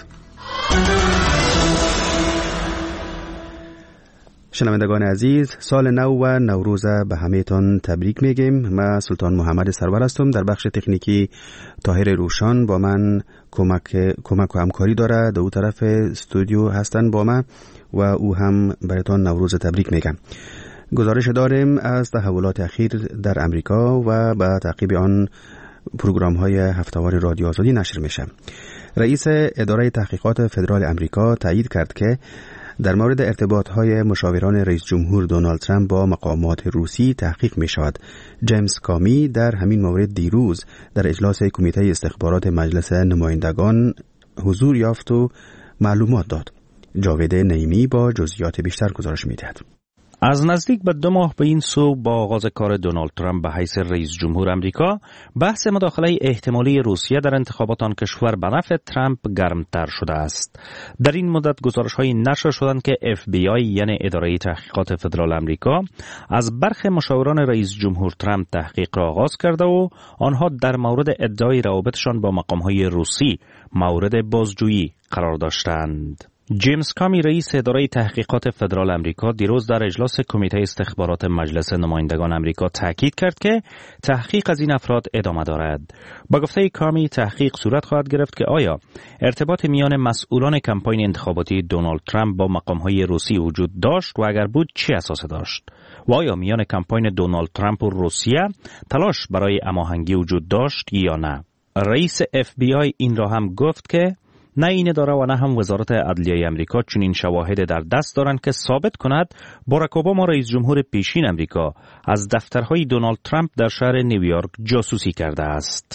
شنوندگان عزیز، سال نو و نوروز به همه‌تان تبریک میگیم. من سلطان محمد سرور هستم. در بخش تکنیکی طاهر روشان با من کمک و همکاری داره. دو طرف استودیو هستن با من و او هم براتون نوروز تبریک میگم. گزارش داریم از تحولات اخیر در امریکا و به تعقیب آن پروگرام‌های هفته‌وار رادیو آزادی نشر میشه. رئیس اداره تحقیقات فدرال امریکا تایید کرد که در مورد ارتباط‌های مشاوران رئیس جمهور دونالد ترامپ با مقامات روسی تحقیق می‌شود. جیمز کامی در همین مورد دیروز در اجلاس کمیته استخبارات مجلس نمایندگان حضور یافت و معلومات داد. جاوید نعیمی با جزئیات بیشتر گزارش می‌دهد. از نزدیک به 2 ماه به این سو با آغاز کار دونالد ترامپ به حیث رئیس جمهور امریکا، بحث مداخله احتمالی روسیه در انتخابات آن کشور به نفع ترامپ گرمتر شده است. در این مدت گزارش‌هایی نشر شدند که FBI یعنی اداره تحقیقات فدرال امریکا از برخی مشاوران رئیس جمهور ترامپ تحقیق را آغاز کرده و آنها در مورد ادعای روابطشان با مقام‌های روسی مورد بازجویی قرار داشتند. جیمز کامی رئیس اداره تحقیقات فدرال امریکا دیروز در اجلاس کمیته استخبارات مجلس نمایندگان امریکا تاکید کرد که تحقیق از این افراد ادامه دارد. با گفته کامی تحقیق صورت خواهد گرفت که آیا ارتباط میان مسئولان کمپاین انتخاباتی دونالد ترامپ با مقام‌های روسی وجود داشت و اگر بود چه اساسی داشت و آیا میان کمپاین دونالد ترامپ و روسیه تلاش برای هماهنگی وجود داشت یا نه. رئیس FBI این را هم گفت که نه این اداره و نه هم وزارت عدلیه امریکا چنین شواهد در دست دارند که ثابت کند باراک اوباما رئیس جمهور پیشین امریکا از دفترهای دونالد ترامپ در شهر نیویورک جاسوسی کرده است.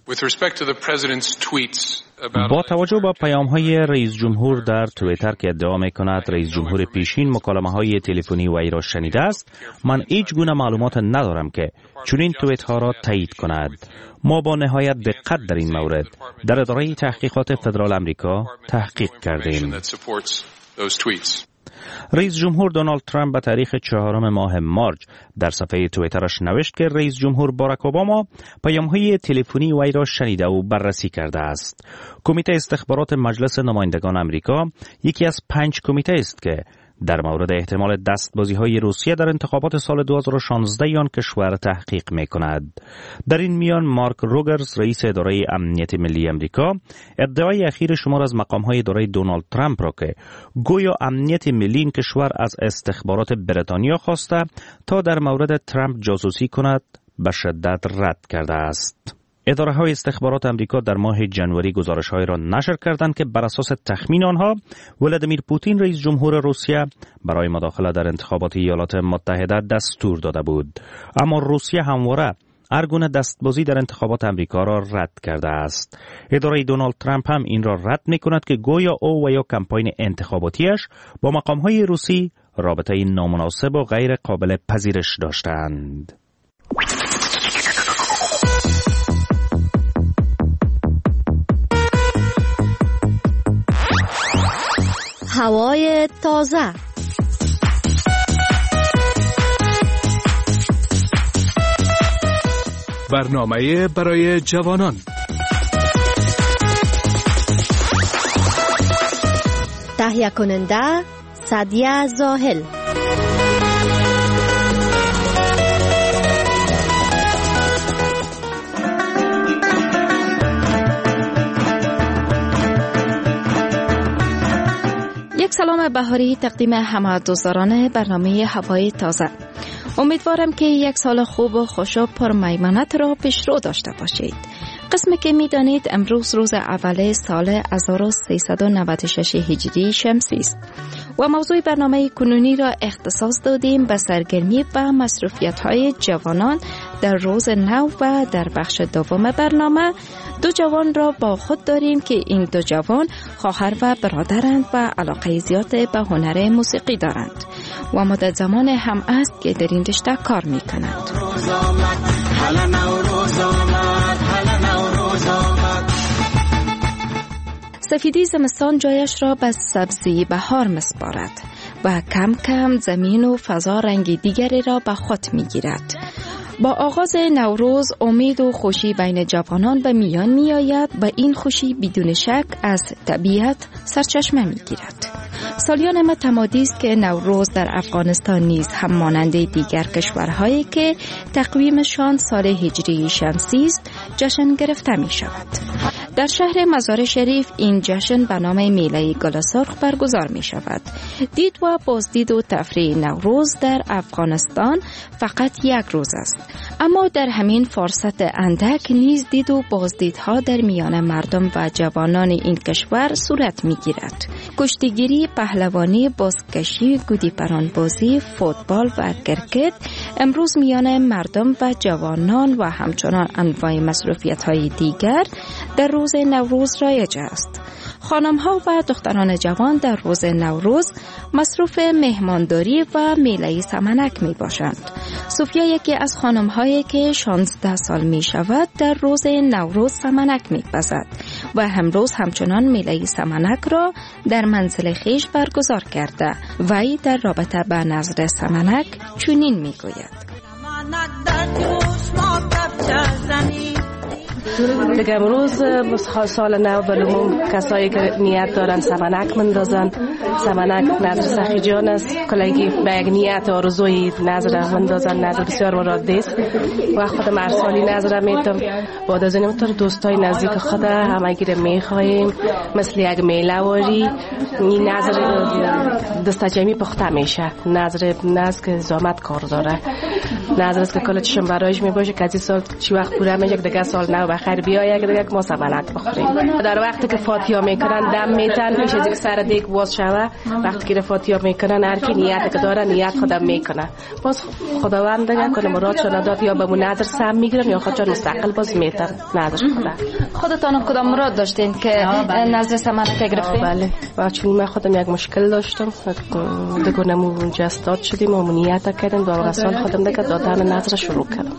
با توجه به پیام‌های رئیس جمهور در توییتر که ادعا می‌کند رئیس جمهور پیشین مکالمه‌های تلفنی وی را شنیده است، من هیچ گونه معلومات ندارم که چنین توییت‌ها را تایید کند. ما با نهایت دقت در این مورد در اداره تحقیقات فدرال آمریکا تحقیق کردیم. رئیس جمهور دونالد ترامپ به تاریخ 4 ماه مارچ در صفحه توییترش نوشت که رئیس جمهور باراک اوباما پیام‌های تلفنی وی را شنیده و بررسی کرده است. کمیته استخبارات مجلس نمایندگان آمریکا یکی از 5 کمیته است که در مورد احتمال دستبازی‌های روسیه در انتخابات سال 2016 آن کشور تحقیق می‌کند. در این میان مارک روگرز رئیس اداره امنیت ملی آمریکا ادعای اخیر شمار از مقام‌های اداره دونالد ترامپ را که گویا امنیت ملی این کشور از استخبارات بریتانیا خواسته تا در مورد ترامپ جاسوسی کند به شدت رد کرده است. اداره‌های استخبارات آمریکا در ماه ژانویه گزارش‌هایی را نشر کردند که بر اساس تخمین آنها ولادیمیر پوتین رئیس جمهور روسیه برای مداخله در انتخابات ایالات متحده دستور داده بود، اما روسیه همواره هر گونه دستبازی در انتخابات آمریکا را رد کرده است. اداره دونالد ترامپ هم این را رد می‌کند که گویا او و یا کمپاین انتخاباتیش با مقام‌های روسی رابطه نامناسب و غیر قابل پذیرش داشتند. هوای تازه. برنامه برای جوانان. تهیه کننده سعدیه زاهل. سلام بهاری تقدیم همه دوستداران برنامه هوای تازه. امیدوارم که یک سال خوب و خوش و پرمیمنت را پیشرو داشته باشید. قسمی که میدانید امروز روز اول سال 1396 هجری شمسی است و موضوع برنامه کنونی را اختصاص دادیم به سرگرمی و مصروفیت‌های جوانان در روز نو و در بخش دوم برنامه دو جوان را با خود داریم که این دو جوان خواهر و برادرند و علاقه زیاد به هنر موسیقی دارند و مدت زمان هم است که در این رشته کار می کنند. سفیدی زمستان جایش را به سبزی بهار مسپارد و کم کم زمین و فضا رنگ دیگری را به خود می گیرد. با آغاز نوروز امید و خوشی بین جوانان به میان می آید و این خوشی بدون شک از طبیعت سرچشمه می گیرد. سالیان متمادی است که نوروز در افغانستان نیز هم مانند دیگر کشورهایی که تقویمشان سال هجری شمسی است جشن گرفته می شود. در شهر مزار شریف این جشن به نام میله گل سرخ برگزار می شود. دید و بازدید و تفریح نوروز در افغانستان فقط یک روز است، اما در همین فرصت اندک نیز دید و بازدیدها در میان مردم و جوانان این کشور صورت می گیرد. کشتیگیری، پهلوانی، بازکشی، گودی پرانبازی، فوتبال و کرکت امروز میان مردم و جوانان و همچنان انواع مصروفیت‌های دیگر در روز نوروز رایج است. خانم‌ها و دختران جوان در روز نوروز مصروف مهمانداری و میله سمنک می باشند. صوفیا یکی از خانم‌هایی که 16 سال می شود در روز نوروز سمنک می پزد و امروز همچنان میله سمنک را در منزل خویش برگزار کرده. وی در رابطه به نظر سمنک چنین می گوید: دیگه امروز سال نو بلوم کسایی که نیت دارن سمنک مندازن. سمنک نظر سخی جان است، کلگی به یک نیت آرزوی نظر مندازن. نظر بسیار مراد است و خودم هر سالی نظر میتم بعد از اینم تو دوستای نزدیک خود همگی رو میخوایم مثل یک میله واری این نظر دستجمی پخته میشه. نظر که زامت کار داره، نظر است که کل چشم برایش میباشه که از این سال چی وقت پوره میشه دیگه سال نو بخیر بخیر بیایه دیگه ما سمنک بخوریم. در وقتی که فاتحه میکنن دم میتن پیش از اینکه سر دیگ باز شوه، وقتی که فاتحه میکنن هر کی نیت که داره نیت خودم میکنه. باز خداوند دیگه کنه مرادشون داد یا به نظر سم میگیرن یا خودشون مستقل باز میتن نظر خدا. خودتان کدام مراد داشتین که نظر سمنک گرفتین؟ بله و چون من خودم یک مشکل داشتم دیگه نمو جستاد شدیم و نیت کردیم دو سال خودم دیگه دادن نظر شروع کردم.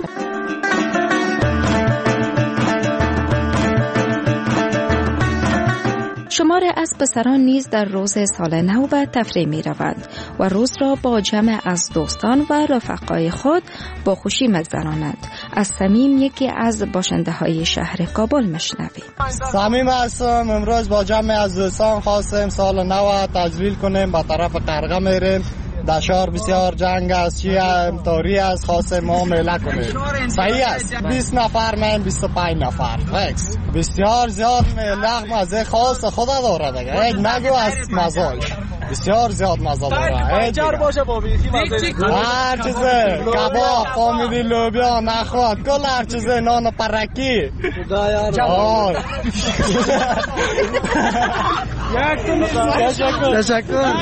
شمار از پسران نیز در روز سال نو به تفریح می روند و روز را با جمع از دوستان و رفقای خود با خوشی می‌گذرانند. از صمیم یکی از باشنده های شهر کابل میشنویم. صمیم هستم. امروز با جمع از دوستان خواستیم سال نو تجلیل کنیم. به طرف قرغه میریم. در شهر بسیار جنگ است، چی امطاری است، خواستیم ما میله کنیم. صحیح است. 20 نفر من 25 نفر فکس. بسیار زیاد میله مزه خاص خدا داره دیگه. یک نگو از مزاش بسیار زیاد مزه داره. جار باشه با بیخی مزه. هر چیزه کباب، فامیلی لوبیا، نخود، کل هر چیزه، نان پرکی. خدایا تشکر.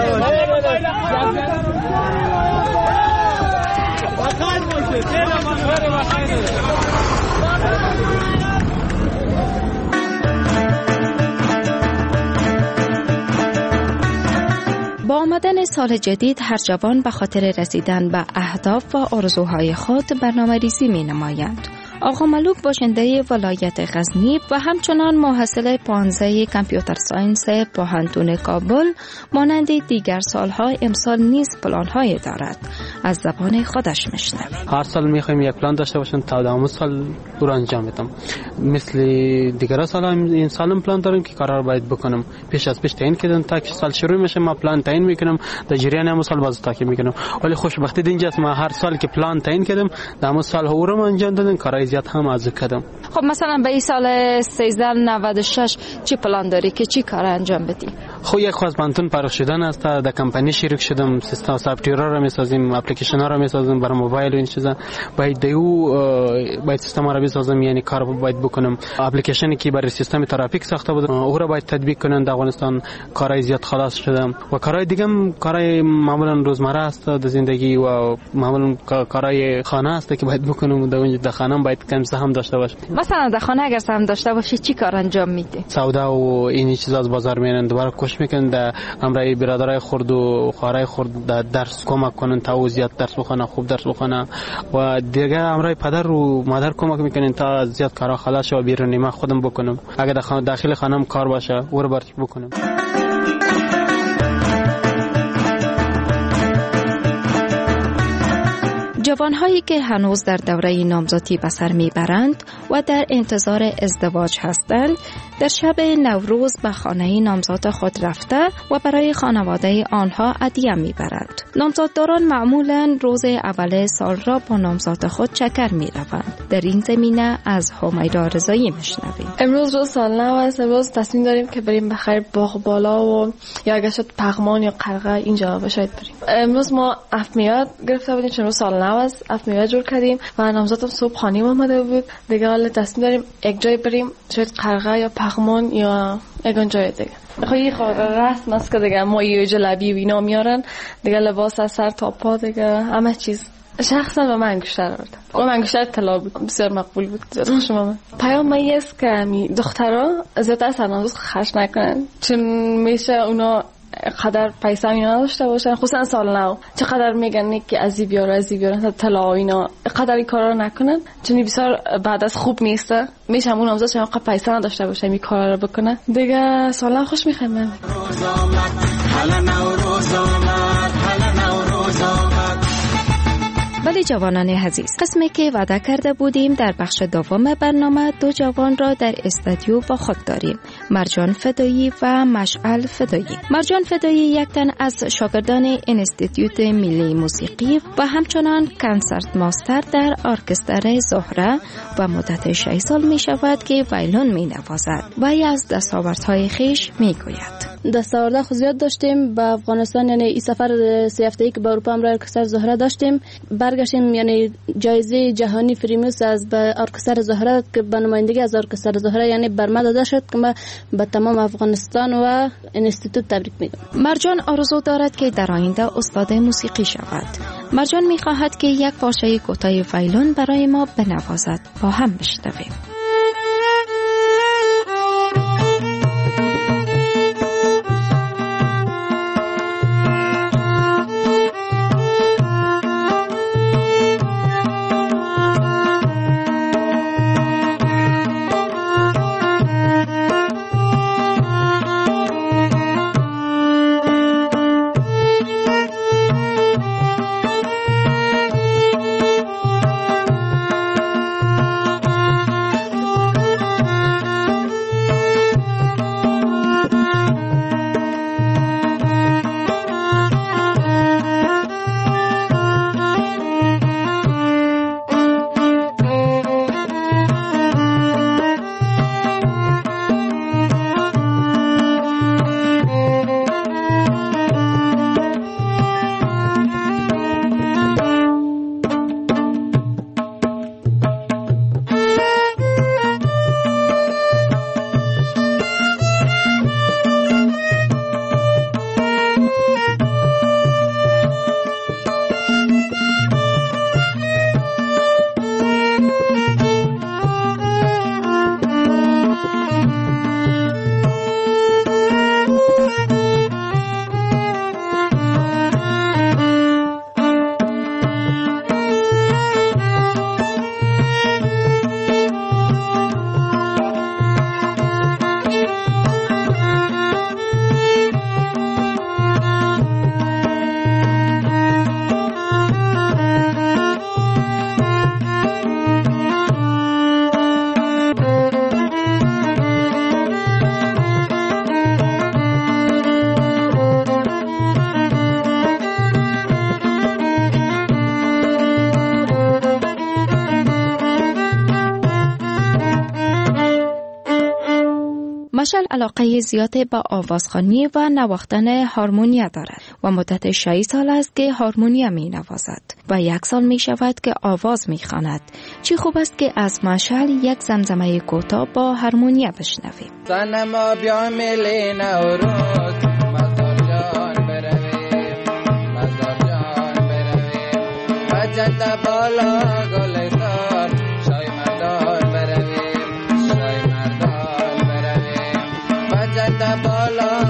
با آمدن سال جدید هر جوان به خاطر رسیدن به اهداف و آرزوهای خود برنامه‌ریزی می‌نمایند. آقا ملوک باشنده ولایت غزنی و همچنان محصل 15 کامپیوتر ساینس پوهنتون کابل مانند دیگر سالها امسال نیز پلان‌های دارد. از زبان خودش میشنویم. هر سال می‌خوایم یک پلان داشته باشیم تا دوام سال او را انجام بدم. مثل دیگر سال‌ها این سالم پلان داریم که کارا رو باید بکنم. پیش تعیین کردم تا که سال شروع میشه ما پلان تعیین میکنم، در جریان هم سال باز تاکید میکنم. ولی خوشبختی اینجاست ما هر سال که پلان تعیین کردم در سال او رو انجام دادم، کارهای زیاد هم از کردم. خب مثلا به این سال 1396 چی پلان داری که چی کار انجام بدی؟ خب یک خواست پانتون پرخ شدن است، در کمپانی شریک شدم، سیستم سافت‌ویر را میسازیم، اپلیکیشن ها را میسازیم برای موبایل و این چیزا. باید سیستم را بسازم، یعنی کار باید بکنم. اپلیکیشنی که برای سیستم ترافیک ساخته بود او را باید تطبیق کنن. در افغانستان کارهای زیاد خلاص شدم و کارهای دیگه هم کارهای معمولا روزمره است در زندگی و معمولا کارهای خانه است که باید بکنم. در خانه باید کم هم داشته باشه. مثلا در خانه اگر سهم داشته باشی چی کار انجام میدی؟ سودا و این چیزا از بازار میارن، دوباره کوشش میکنن در امرای برادرای خرد و خواهرای خرد در درس کمک کنن تا زیاد درس بخونه، خوب درس بخونه و دیگه امرای پدر و مادر کمک میکنن تا زیاد کارا خلاص شه و بیرون ما خودم بکنم. اگر داخل خانم کار باشه او رو برچ بکنم. جوانهایی که هنوز در دوره نامزدی به سر میبرند و در انتظار ازدواج هستند در شب نوروز به خانه نامزد خود رفته و برای خانواده آنها هدیه میبرند. نامزدداران معمولا روز اول سال را با نامزد خود چکر میروند. در این زمینه از همیدا رضایی میشنویم. امروز روز سال نو است. امروز تصمیم داریم که بریم بخیر باغ بالا و یا اگه شد پغمان یا قرغه اینجا باشید بریم. امروز ما افمیاد گرفته بودیم چون روز سال نو است. افمیاد جور کردیم و نامزدم صبح خانیم اومده بود. دیگه حالا تصمیم داریم یک جای بریم، شاید قرغه یا پغمان یا یگان جای دیگه. خیلی رسم است که دیگه ما یه جلبی و اینا میارن دیگه، لباس از سر تا پا دیگه همه چیز. شخصا به من انگشتر آورد و من انگشتر طلا بود، بسیار مقبول بود. زیاد خوشم آمد. پیام من است که دخترها زیاد از نامزد خرج نکنن چون میشه اونا قدر پیسه اینا نداشته باشن، خصوصا سال نو چقدر میگن که ازی بیارن طلا اینا، قدر این کارا رو نکنن چون بسیار بعد از خوب نیسته. میشه اون نامزد چون قدر پیسه نداشته باشه این کارا رو بکنه دیگه. سال نو خوش میخوام من. ولی جوانان عزیز، قسمی که وعده کرده بودیم در بخش دوم برنامه دو جوان را در استودیو با خود داریم، مرجان فدایی و مشعل فدایی. مرجان فدایی یک تن از شاگردان انستیتیوت ملی موسیقی و همچنان کنسرت ماستر در ارکستر زهره و مدت 6 سال می شود که ویولن می نوازد و از دستاوردهای خویش می گوید. دستاورده خود زیاد داشتیم به افغانستان، یعنی این سفر 3 هفته‌ای که به اروپا هم ارکستر زهره داشتیم، برگشتیم یعنی جایزه جهانی پریمیوس از به ارکستر زهره که به نمایندگی از ارکستر زهره یعنی بر من داده شد که من به تمام افغانستان و انستیتوت تبریک میگم. مرجان آرزو دارد که در آینده استاد موسیقی شود. مرجان میخواهد که یک پارچه کوتاه ویولن برای ما بنوازد. با هم بشنویم. مشعل علاقه زیادی با آوازخوانی و نواختن هارمونیا دارد و مدت 6 سال است که هارمونیا می نوازد و 1 سال می شود که آواز می خواند. چه خوب است که از مشعل یک زمزمه کوتاه با هارمونیا بشنویم. سنما بیا ملی نوروز مزار جان برویم، مزار جان برویم، مجد بالا گلزار شای مردان برویم، شای مردان برویم، مجد بالا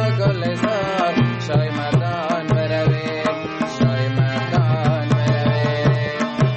گلزار شای مردان برویم، شای مردان برویم.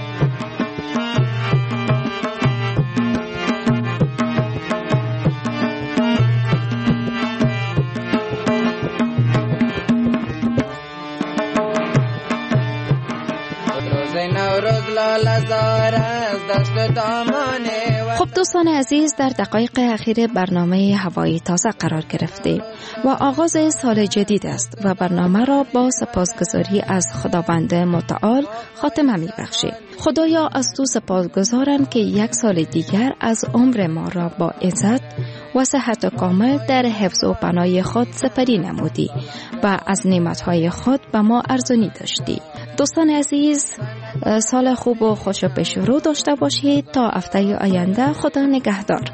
خب دوستان عزیز، در دقایق اخیر برنامه هوای تازه قرار گرفته و آغاز سال جدید است و برنامه را با سپاسگزاری از خداوند متعال خاتمه می بخشیم. خدایا از تو سپاسگزارم که 1 سال دیگر از عمر ما را با عزت و صحت کامل در حفظ و پناه خود سپری نمودی و از نعمتهای خود به ما ارزانی داشتی. دوستان عزیز، سال خوب و خوش و پیش رو داشته باشید. تا هفته آینده خدا نگهدار.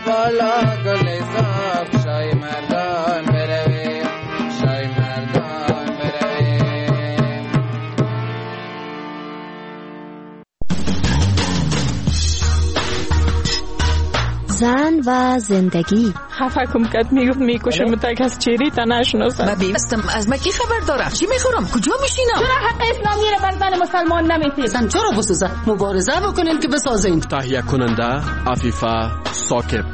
زن و زندگی. خفه کم کد میگفت میکشم تا کس چیری تا نشناسم. من بیستم از مکی خبر دارم. چی میخورم؟ کجا میشینم؟ چرا حق اسلامی را بر زن مسلمان نمیتید؟ زن چرا بسوزه؟ مبارزه بکنین که بسازین. تهیه کننده عفیفه ثاقب.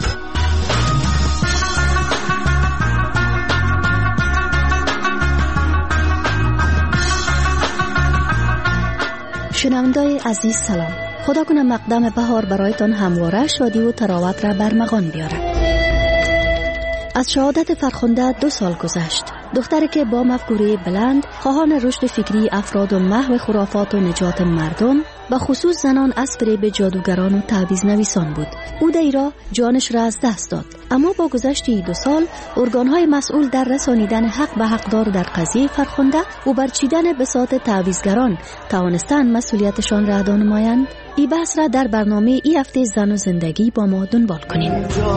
شنوندای عزیز سلام. خدا کنه مقدم بهار برایتان همواره شادی و تراوت را برمغان بیاره. از شهادت فرخنده 2 سال گذشت. دختری که با مفکوره بلند خواهان رشد فکری افراد و محو خرافات و نجات مردم و خصوص زنان از فریب جادوگران و تعویض نویسان بود. او در ایران جانش را از دست داد، اما با گذشت 2 سال ارگانهای مسئول در رسانیدن حق به حقدار در قضیه فرخنده و برچیدن بساط تعویضگران توانستند مسئولیتشان را ادا نمایند. این بحث را در برنامه ای هفته زن و زندگی با ما دنبال کنیم.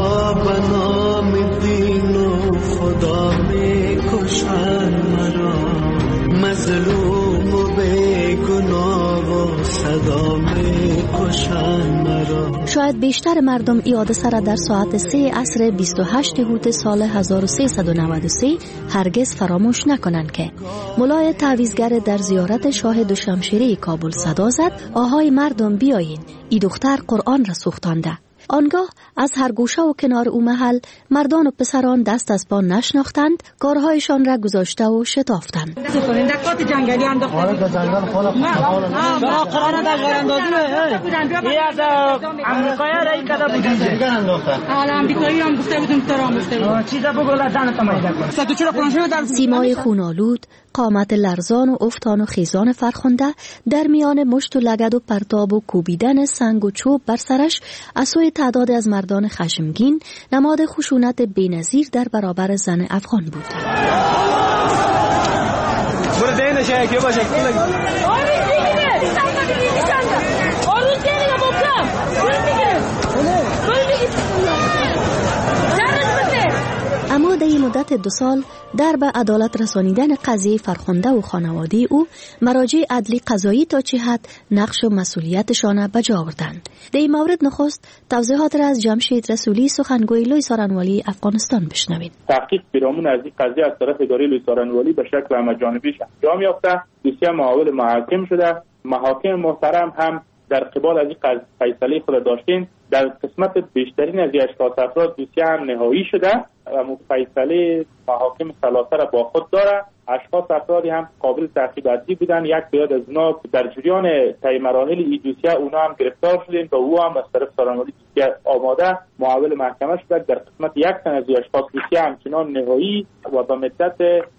مظلوم و بیگناه و صدا می‌کشند مرا. شاید بیشتر مردم این حادثه را در ساعت 3 عصر 28 هوت سال 1393 هرگز فراموش نکنند که مولای تعویضگر در زیارت شاه دوشمشیره کابل صدا زد آهای مردم بیایین، این دختر قرآن را سوختانده. آنگاه از هر گوشه و کنار او محل مردان و پسران دست از پا نشناختند، کارهایشان را گذاشته و شتافتند. دکات جنگلی انداخته. آره در جنگل خاله. نه قرآن در جنگل انداخته. این از امریکایی را این کدا بود. جنگل انداخته. حالا امریکایی هم گفته بودم ترام گفته. چیزا بگو لازم تمام. سیمای خونالود، قامت لرزان و افتان و خیزان فرخنده در میان مشت و لگد و پرتاب و کوبیدن سنگ و چوب بر سرش از سوی تعداد از مردان خشمگین نماد خشونت بی‌نظیر در برابر زن افغان بود. اما در این مدت 2 سال در به عدالت رسانیدن قضیه فرخنده و خانواده او مراجع عدلی قضایی تا چه حد نقش و مسئولیتشان به جا آوردند. در این مورد نخست توضیحات را از جمشید رسولی سخنگوی لوی سارنوالی افغانستان بشنوید. تحقیق پیرامون از این قضیه از طرف اداره لوی سارنوالی به شکل همه‌جانبی انجام یافته، دوسیه معاول محاکم شده. محاکم محترم هم در قبال از این فیصله خود داشتین. در قسمت بیشترین از اشخاص افراد دوسیه هم نهایی شده و فیصله محاکم ثلاثه را با خود داره. اشخاص افرادی هم قابل تعقیب عدلی بودن. یک تعداد از اونا در جریان طی مراحل این دوسیه اونا هم گرفتار شدن و او هم از طرف سارنوالی دوسیه آماده معاول محکمه شده. در قسمت یک تن از اشخاص دوسیه همچنان نهایی و به مدت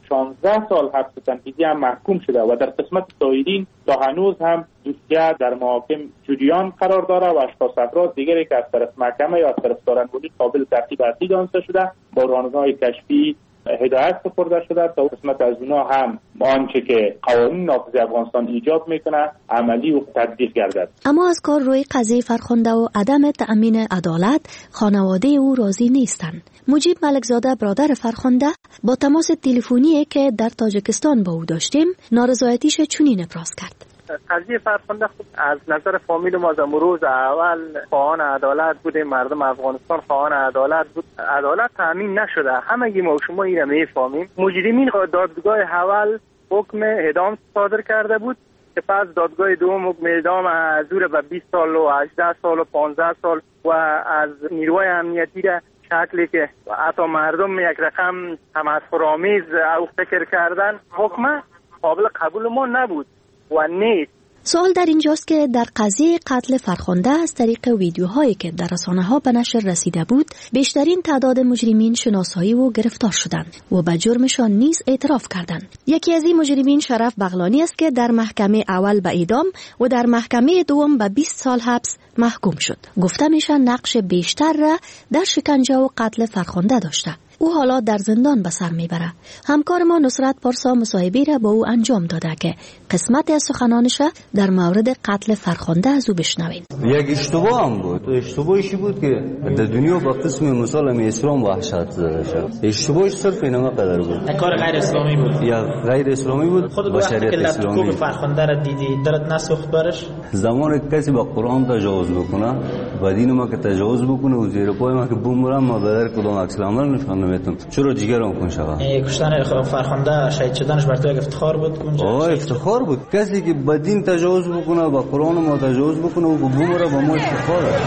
16 سال حبس تنفیذی هم محکوم شده و در قسمت سایرین تا هنوز هم دوسیه در محاکم جریان قرار داره و اشخاص افراد دیگری که از طرف محکمه یا از طرف سارنوالی قابل تعقیب عدلی دانسته شده با راهنمایی کشفی هدایت سپرده شده تا قسمت از اونا هم آنچه که قوانین نافذ افغانستان ایجاب میکنه عملی و تطبیق گردد. اما از کار روی قضیه فرخنده و عدم تأمین عدالت خانواده او راضی نیستند. مجیب ملکزاده برادر فرخنده با تماس تلفنی که در تاجیکستان با او داشتیم نارضایتیش چنین ابراز کرد. قضیه فرخنده خود از نظر فامیل ما از روز اول خواهان عدالت بودیم. مردم افغانستان خواهان عدالت بود. عدالت تامین نشده. همه ما و شما این را میفهمیم. مجرمین دادگاه اول حکم اعدام صادر کرده بود که پس دادگاه دوم حکم اعدام از دور به 20 سال و 18 سال و 15 سال و از نیروهای امنیتی را شکلی که حتی مردم یک رقم تمسخرآمیز او فکر کردن حکم قابل قبول ما نبود و نیست. سوال در اینجاست که در قضیه قتل فرخنده از طریق ویدیوهایی که در رسانه‌ها به نشر رسیده بود بیشترین تعداد مجرمین شناسایی و گرفتار شدند و به جرمشان نیز اعتراف کردند. یکی از این مجرمین شرف بغلانی است که در محکمه اول به اعدام و در محکمه دوم به 20 سال حبس محکوم شد. گفته میشه نقش بیشتر را در شکنجه و قتل فرخنده داشته. او حالا در زندان به سر میبره. همکار ما نصرت پارسا مصاحبه را با او انجام داده که قسمت از سخنانش در مورد قتل فرخنده از او بشنوید. یک اشتباه هم بود. اشتباهی بود که در دنیا با قسم مسلم اسلام وحشت زده شد. اشتباهش صرف اینما قدر بود. کار غیر اسلامی بود. یا غیر اسلامی بود. خود با شریعت اسلامی. خود فرخنده را دیدی دلت نسوخت برش؟ زمان کسی با قرآن تجاوز بکنه و دین ما که تجاوز بکنه و زیر پای ما که بمرم ما بدر کدام عکس العمل نشون نمیتونم. چرا جیگرم کن شود؟ کشتن فرخنده شهید شدنش بر تو یک افتخار بود. افتخار بود. کسی که با دین تجاوز بکنه با قرآن ما تجاوز بکنه و بمره با ما افتخار است.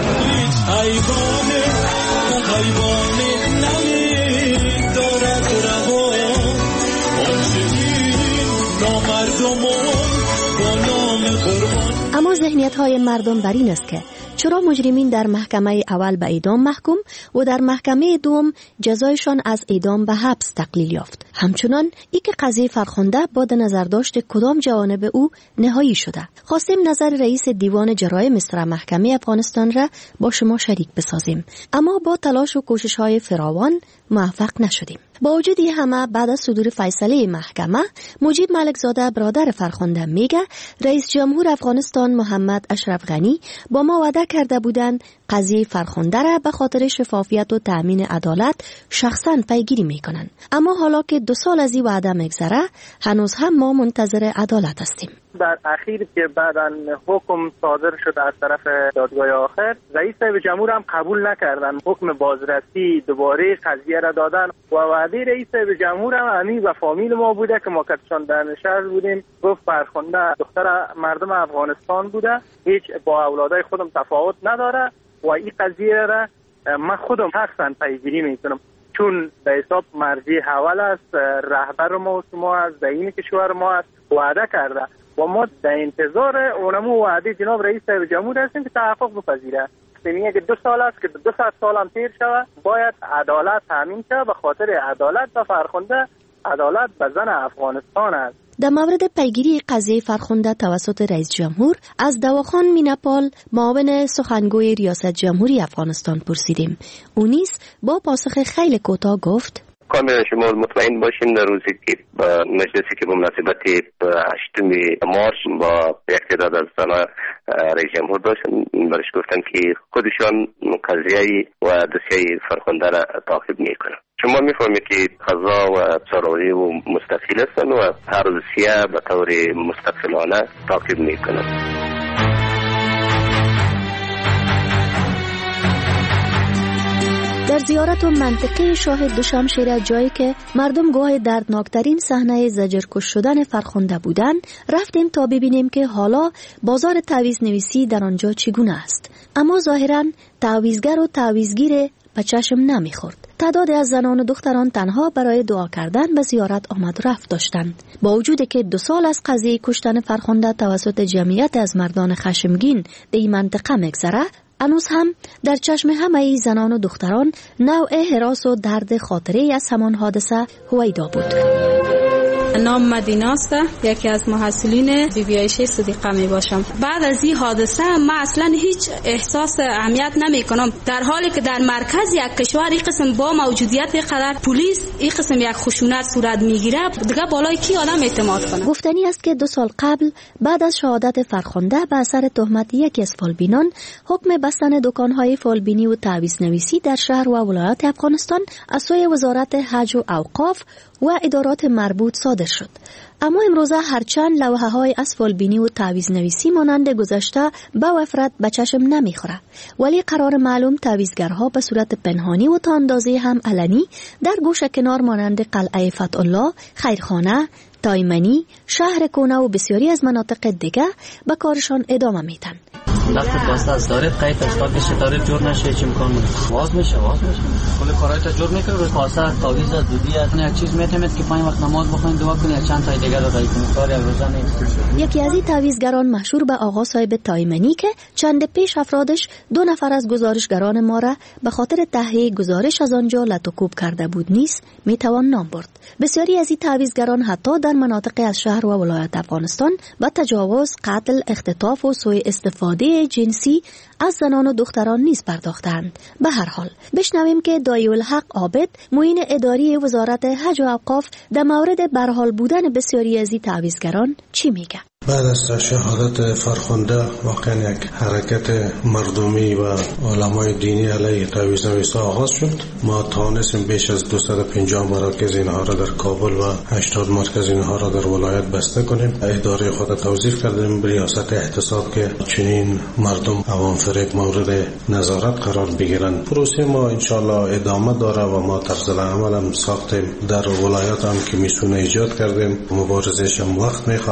اما ذهنیت های مردم بر این است که چرا مجرمین در محکمه اول به اعدام محکوم و در محکمه دوم جزایشان از اعدام به حبس تقلیل یافت. همچنان ای که قضیه فرخنده با نظرداشت کدام جوانب او نهایی شده. خواستیم نظر رئیس دیوان جرایم مصر محکمه افغانستان را با شما شریک بسازیم، اما با تلاش و کوشش های فراوان موفق نشدیم. با وجود همه بعد از صدور فیصله محکمه، مجیب ملکزاده برادر فرخنده میگه رئیس جمهور افغانستان محمد اشرف غنی با ما وعده کرده بودند قضیه فرخنده را به خاطر شفافیت و تأمین عدالت شخصا پیگیری میکنن. اما حالا که 2 سال از این وعده میگذره، هنوز هم ما منتظر عدالت هستیم. در اخیر که بعداً حکم صادر شد از طرف دادگاه آخر، رئیس جمهور هم قبول نکردن حکم بازرسی، دوباره قضیه را دادن و وعده رئیس جمهور هم همین و فامیل ما بوده که ما کتشان در نشست بودیم، گفت فرخنده دختر مردم افغانستان بوده، هیچ با اولادای خودم تفاوت نداره و این قضیه را من خودم شخصا پیگیری میکنم، چون به حساب مرجع اول است، رهبر ما و شما از دین کشور ما است، وعده کرده و ما در انتظار اونمو وعده جناب رئیس جمهور هستیم که تحقق بپذیره. میگه که 2 سال است که 200 سال هم تیر شود، باید عدالت تامین شود. به خاطر عدالت و فرخنده، عدالت به زن افغانستان است. در مورد پیگیری قضیه فرخنده توسط رئیس جمهور از دواخان میناپال، معاون سخنگوی ریاست جمهوری افغانستان پرسیدیم. او نیز با پاسخ خیلی کوتاه گفت: کاملا شما مطمئن باشین در روزی که با مجلسی که به مناسبت 8 مارچ با یک تعداد از زنان رئیس جمهور داشتن، برش گفتن که خودشان قضیه و دوسیه فرخنده را تعقیب میکنن. شما میفهمید که قضا و سراوی و مستقل هستن و هر دوسیه به طور مستقلانه تعقیب میکنن. در زیارت و منطقه شاهد دوشمشیر، جایی که مردم گواه دردناکترین صحنه زجرکش شدن فرخنده بودند، رفتیم تا ببینیم که حالا بازار تعویض نویسی در آنجا چگونه است. اما ظاهراً تعویضگر و تعویضگیر به چشم نمیخورد. تعداد از زنان و دختران تنها برای دعا کردن به زیارت آمد رفت داشتند. با وجود که 2 سال از قضیه کشتن فرخنده توسط جمعیت از مردان خشمگین در این منطقه میگذره، هنوز هم در چشم همه زنان و دختران نوع هراس و درد خاطره از همان حادثه هویدا بود. نام مدینه است، یکی از محصلین بی‌بی‌عایشه صدیقه می باشم. بعد از این حادثه من اصلا هیچ احساس اهمیت نمی کنم، در حالی که در مرکز یک کشور این قسم با موجودیت قدر پلیس این قسم یک خشونت صورت میگیره، دیگه بالای کی آدم اعتماد کنه؟ گفتنی است که 2 سال قبل بعد از شهادت فرخنده به اثر تهمت یکی از فالبینان، حکم بستن دکان‌های فالبینی و تعویض نویسی در شهر و ولایات افغانستان از سوی وزارت حج و اوقاف و ادارات مربوط صادر شد. اما امروزه هرچند لوحه‌های از فالبینی و تعویض نویسی مانند گذشته به وفرت به چشم نمیخوره، ولی قرار معلوم تعویضگرها به صورت پنهانی و تا اندازه هم علنی در گوشه کنار مانند قلعه فتح الله، خیرخانه، تایمنی، شهر کونه و بسیاری از مناطق دیگه به کارشان ادامه میدن. دست باسته از داره قید اشتاق بشه داره جور نشه چی میکنم واز میشه کل کارهای تا جور میکنه روی پاسه تاویز دودی از یک چیز میتونید که پایین وقت نماز بخونید دعا کنید چند تای دیگر رو رای کنید کار یک روزه نیست. یکی از این تعویضگران مشهور به آقا صاحب تایمنی که چند پیش افرادش 2 نفر از گزارشگران ما را به خاطر تهیه گزارش از آنجا لطوکوب کرده بود نیست میتوان نام برد. بسیاری از این تعویضگران حتی در مناطق از شهر و ولایت افغانستان با تجاوز، قتل، اختطاف و سوء استفاده جنسی از زنان و دختران نیز پرداختند. به هر حال بشنویم که دایی الحق عابد، معین اداری وزارت حج و اوقاف، در مورد برحال بودن بسیاری از این تعویضگران چی میگه. بعد از شهادت فرخنده واقعا یک حرکت مردمی و علمای دینی علیه تعویض نویسا آغاز شد. ما توانستیم بیش از 250 مراکز اینها را در کابل و 80 مرکز اینها را در ولایت بسته کنیم. اداره خود توظیف کردیم به ریاست احتساب که چنین مردم عوام فریب مورد نظارت قرار بگیرن. پروسه ما انشالله ادامه داره و ما طرز عمل هم ساختیم در ولایت هم که میسونه ایجاد کردیم. مبارزش هم وقت میخواهد.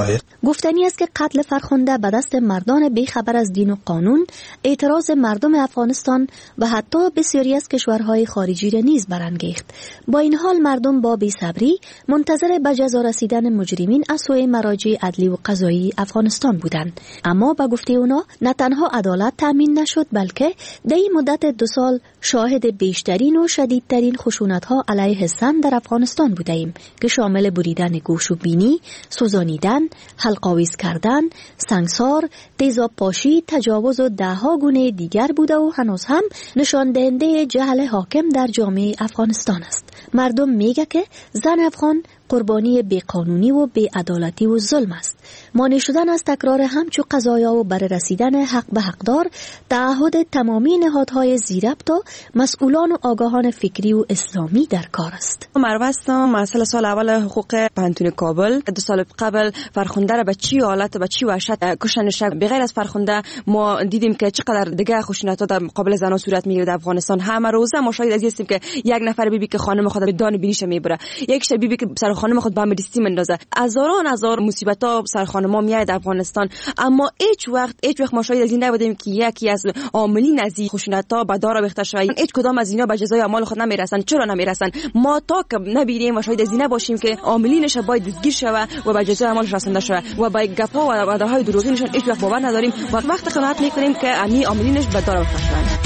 گفتنی است که قتل فرخنده به دست مردان بیخبر از دین و قانون اعتراض مردم افغانستان و حتی بسیاری از کشورهای خارجی را نیز برانگیخت. با این حال مردم با بی‌صبری منتظر به جزا رسیدن مجرمین از سوی مراجع عدلی و قضایی افغانستان بودند. اما به گفته اونا نه تنها عدالت تامین نشد، بلکه در این مدت 2 سال شاهد بیشترین و شدیدترین خشونت‌ها علیه زن در افغانستان بودیم که شامل بریدن گوش و بینی، سوزانیدن، حلق‌آویز کردن، سنگسار، تیزاب پاشی، تجاوز و ده‌ها گونه دیگر بوده و هنوز هم نشان دهنده جهل حاکم در جامعه افغانستان است. مردم میگه که زن افغان قربانی بی‌قانونی و بی‌عدالتی و ظلم است. مانع شدن از تکرار همچو قضایا و بر رسیدن حق به حقدار تعهد تمامی نهادهای زیربط تا مسئولان و آگاهان فکری و اسلامی در کار است. مروه هستم، مسئله سال اول حقوق پانتون کابل. 2 سال قبل فرخنده را به چی حالت و چی وحشت کشتنش. بغیر از فرخنده ما دیدیم که چقدر دیگه خشونت‌ها در مقابل زنان صورت میگیره در افغانستان. همه روزه ما شاهد از هستیم که یک نفر بیبی که خانم خود به دان بینیش میبره، یک شب بیبی که سر خانم خود به مدرسه میندازه. هزار مصیبت‌ها سر خانم‌ها میاد در افغانستان، اما هیچ وقت ما شاهد از این نبودیم که یکی از عاملین از این خشونت‌ها به دار آویخته شود. هیچ کدام از اینا به جزای اعمال خود نمیرسن. چرا نمیرسن؟ ما تا که نبینیم و شاهد از این نباشیم که عاملینش باید دستگیر شود و به جزای اعمالش رسانده شود و با گپ‌ها و وعده‌های دروغینشون هیچ وقت باور نداریم و وقت قناعت می‌کنیم که امی عاملینش به دار آویخته شود.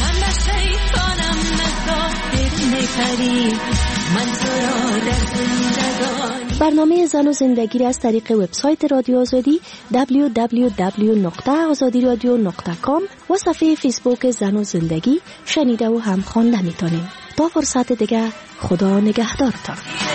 برنامه زن و زندگی را از طریق وبسایت رادیو آزادی www.azadiradio.com و صفحه فیسبوک زن و زندگی شنیده و هم خوانده میتونیم. تا فرصت دیگه، خدا نگهدارتان.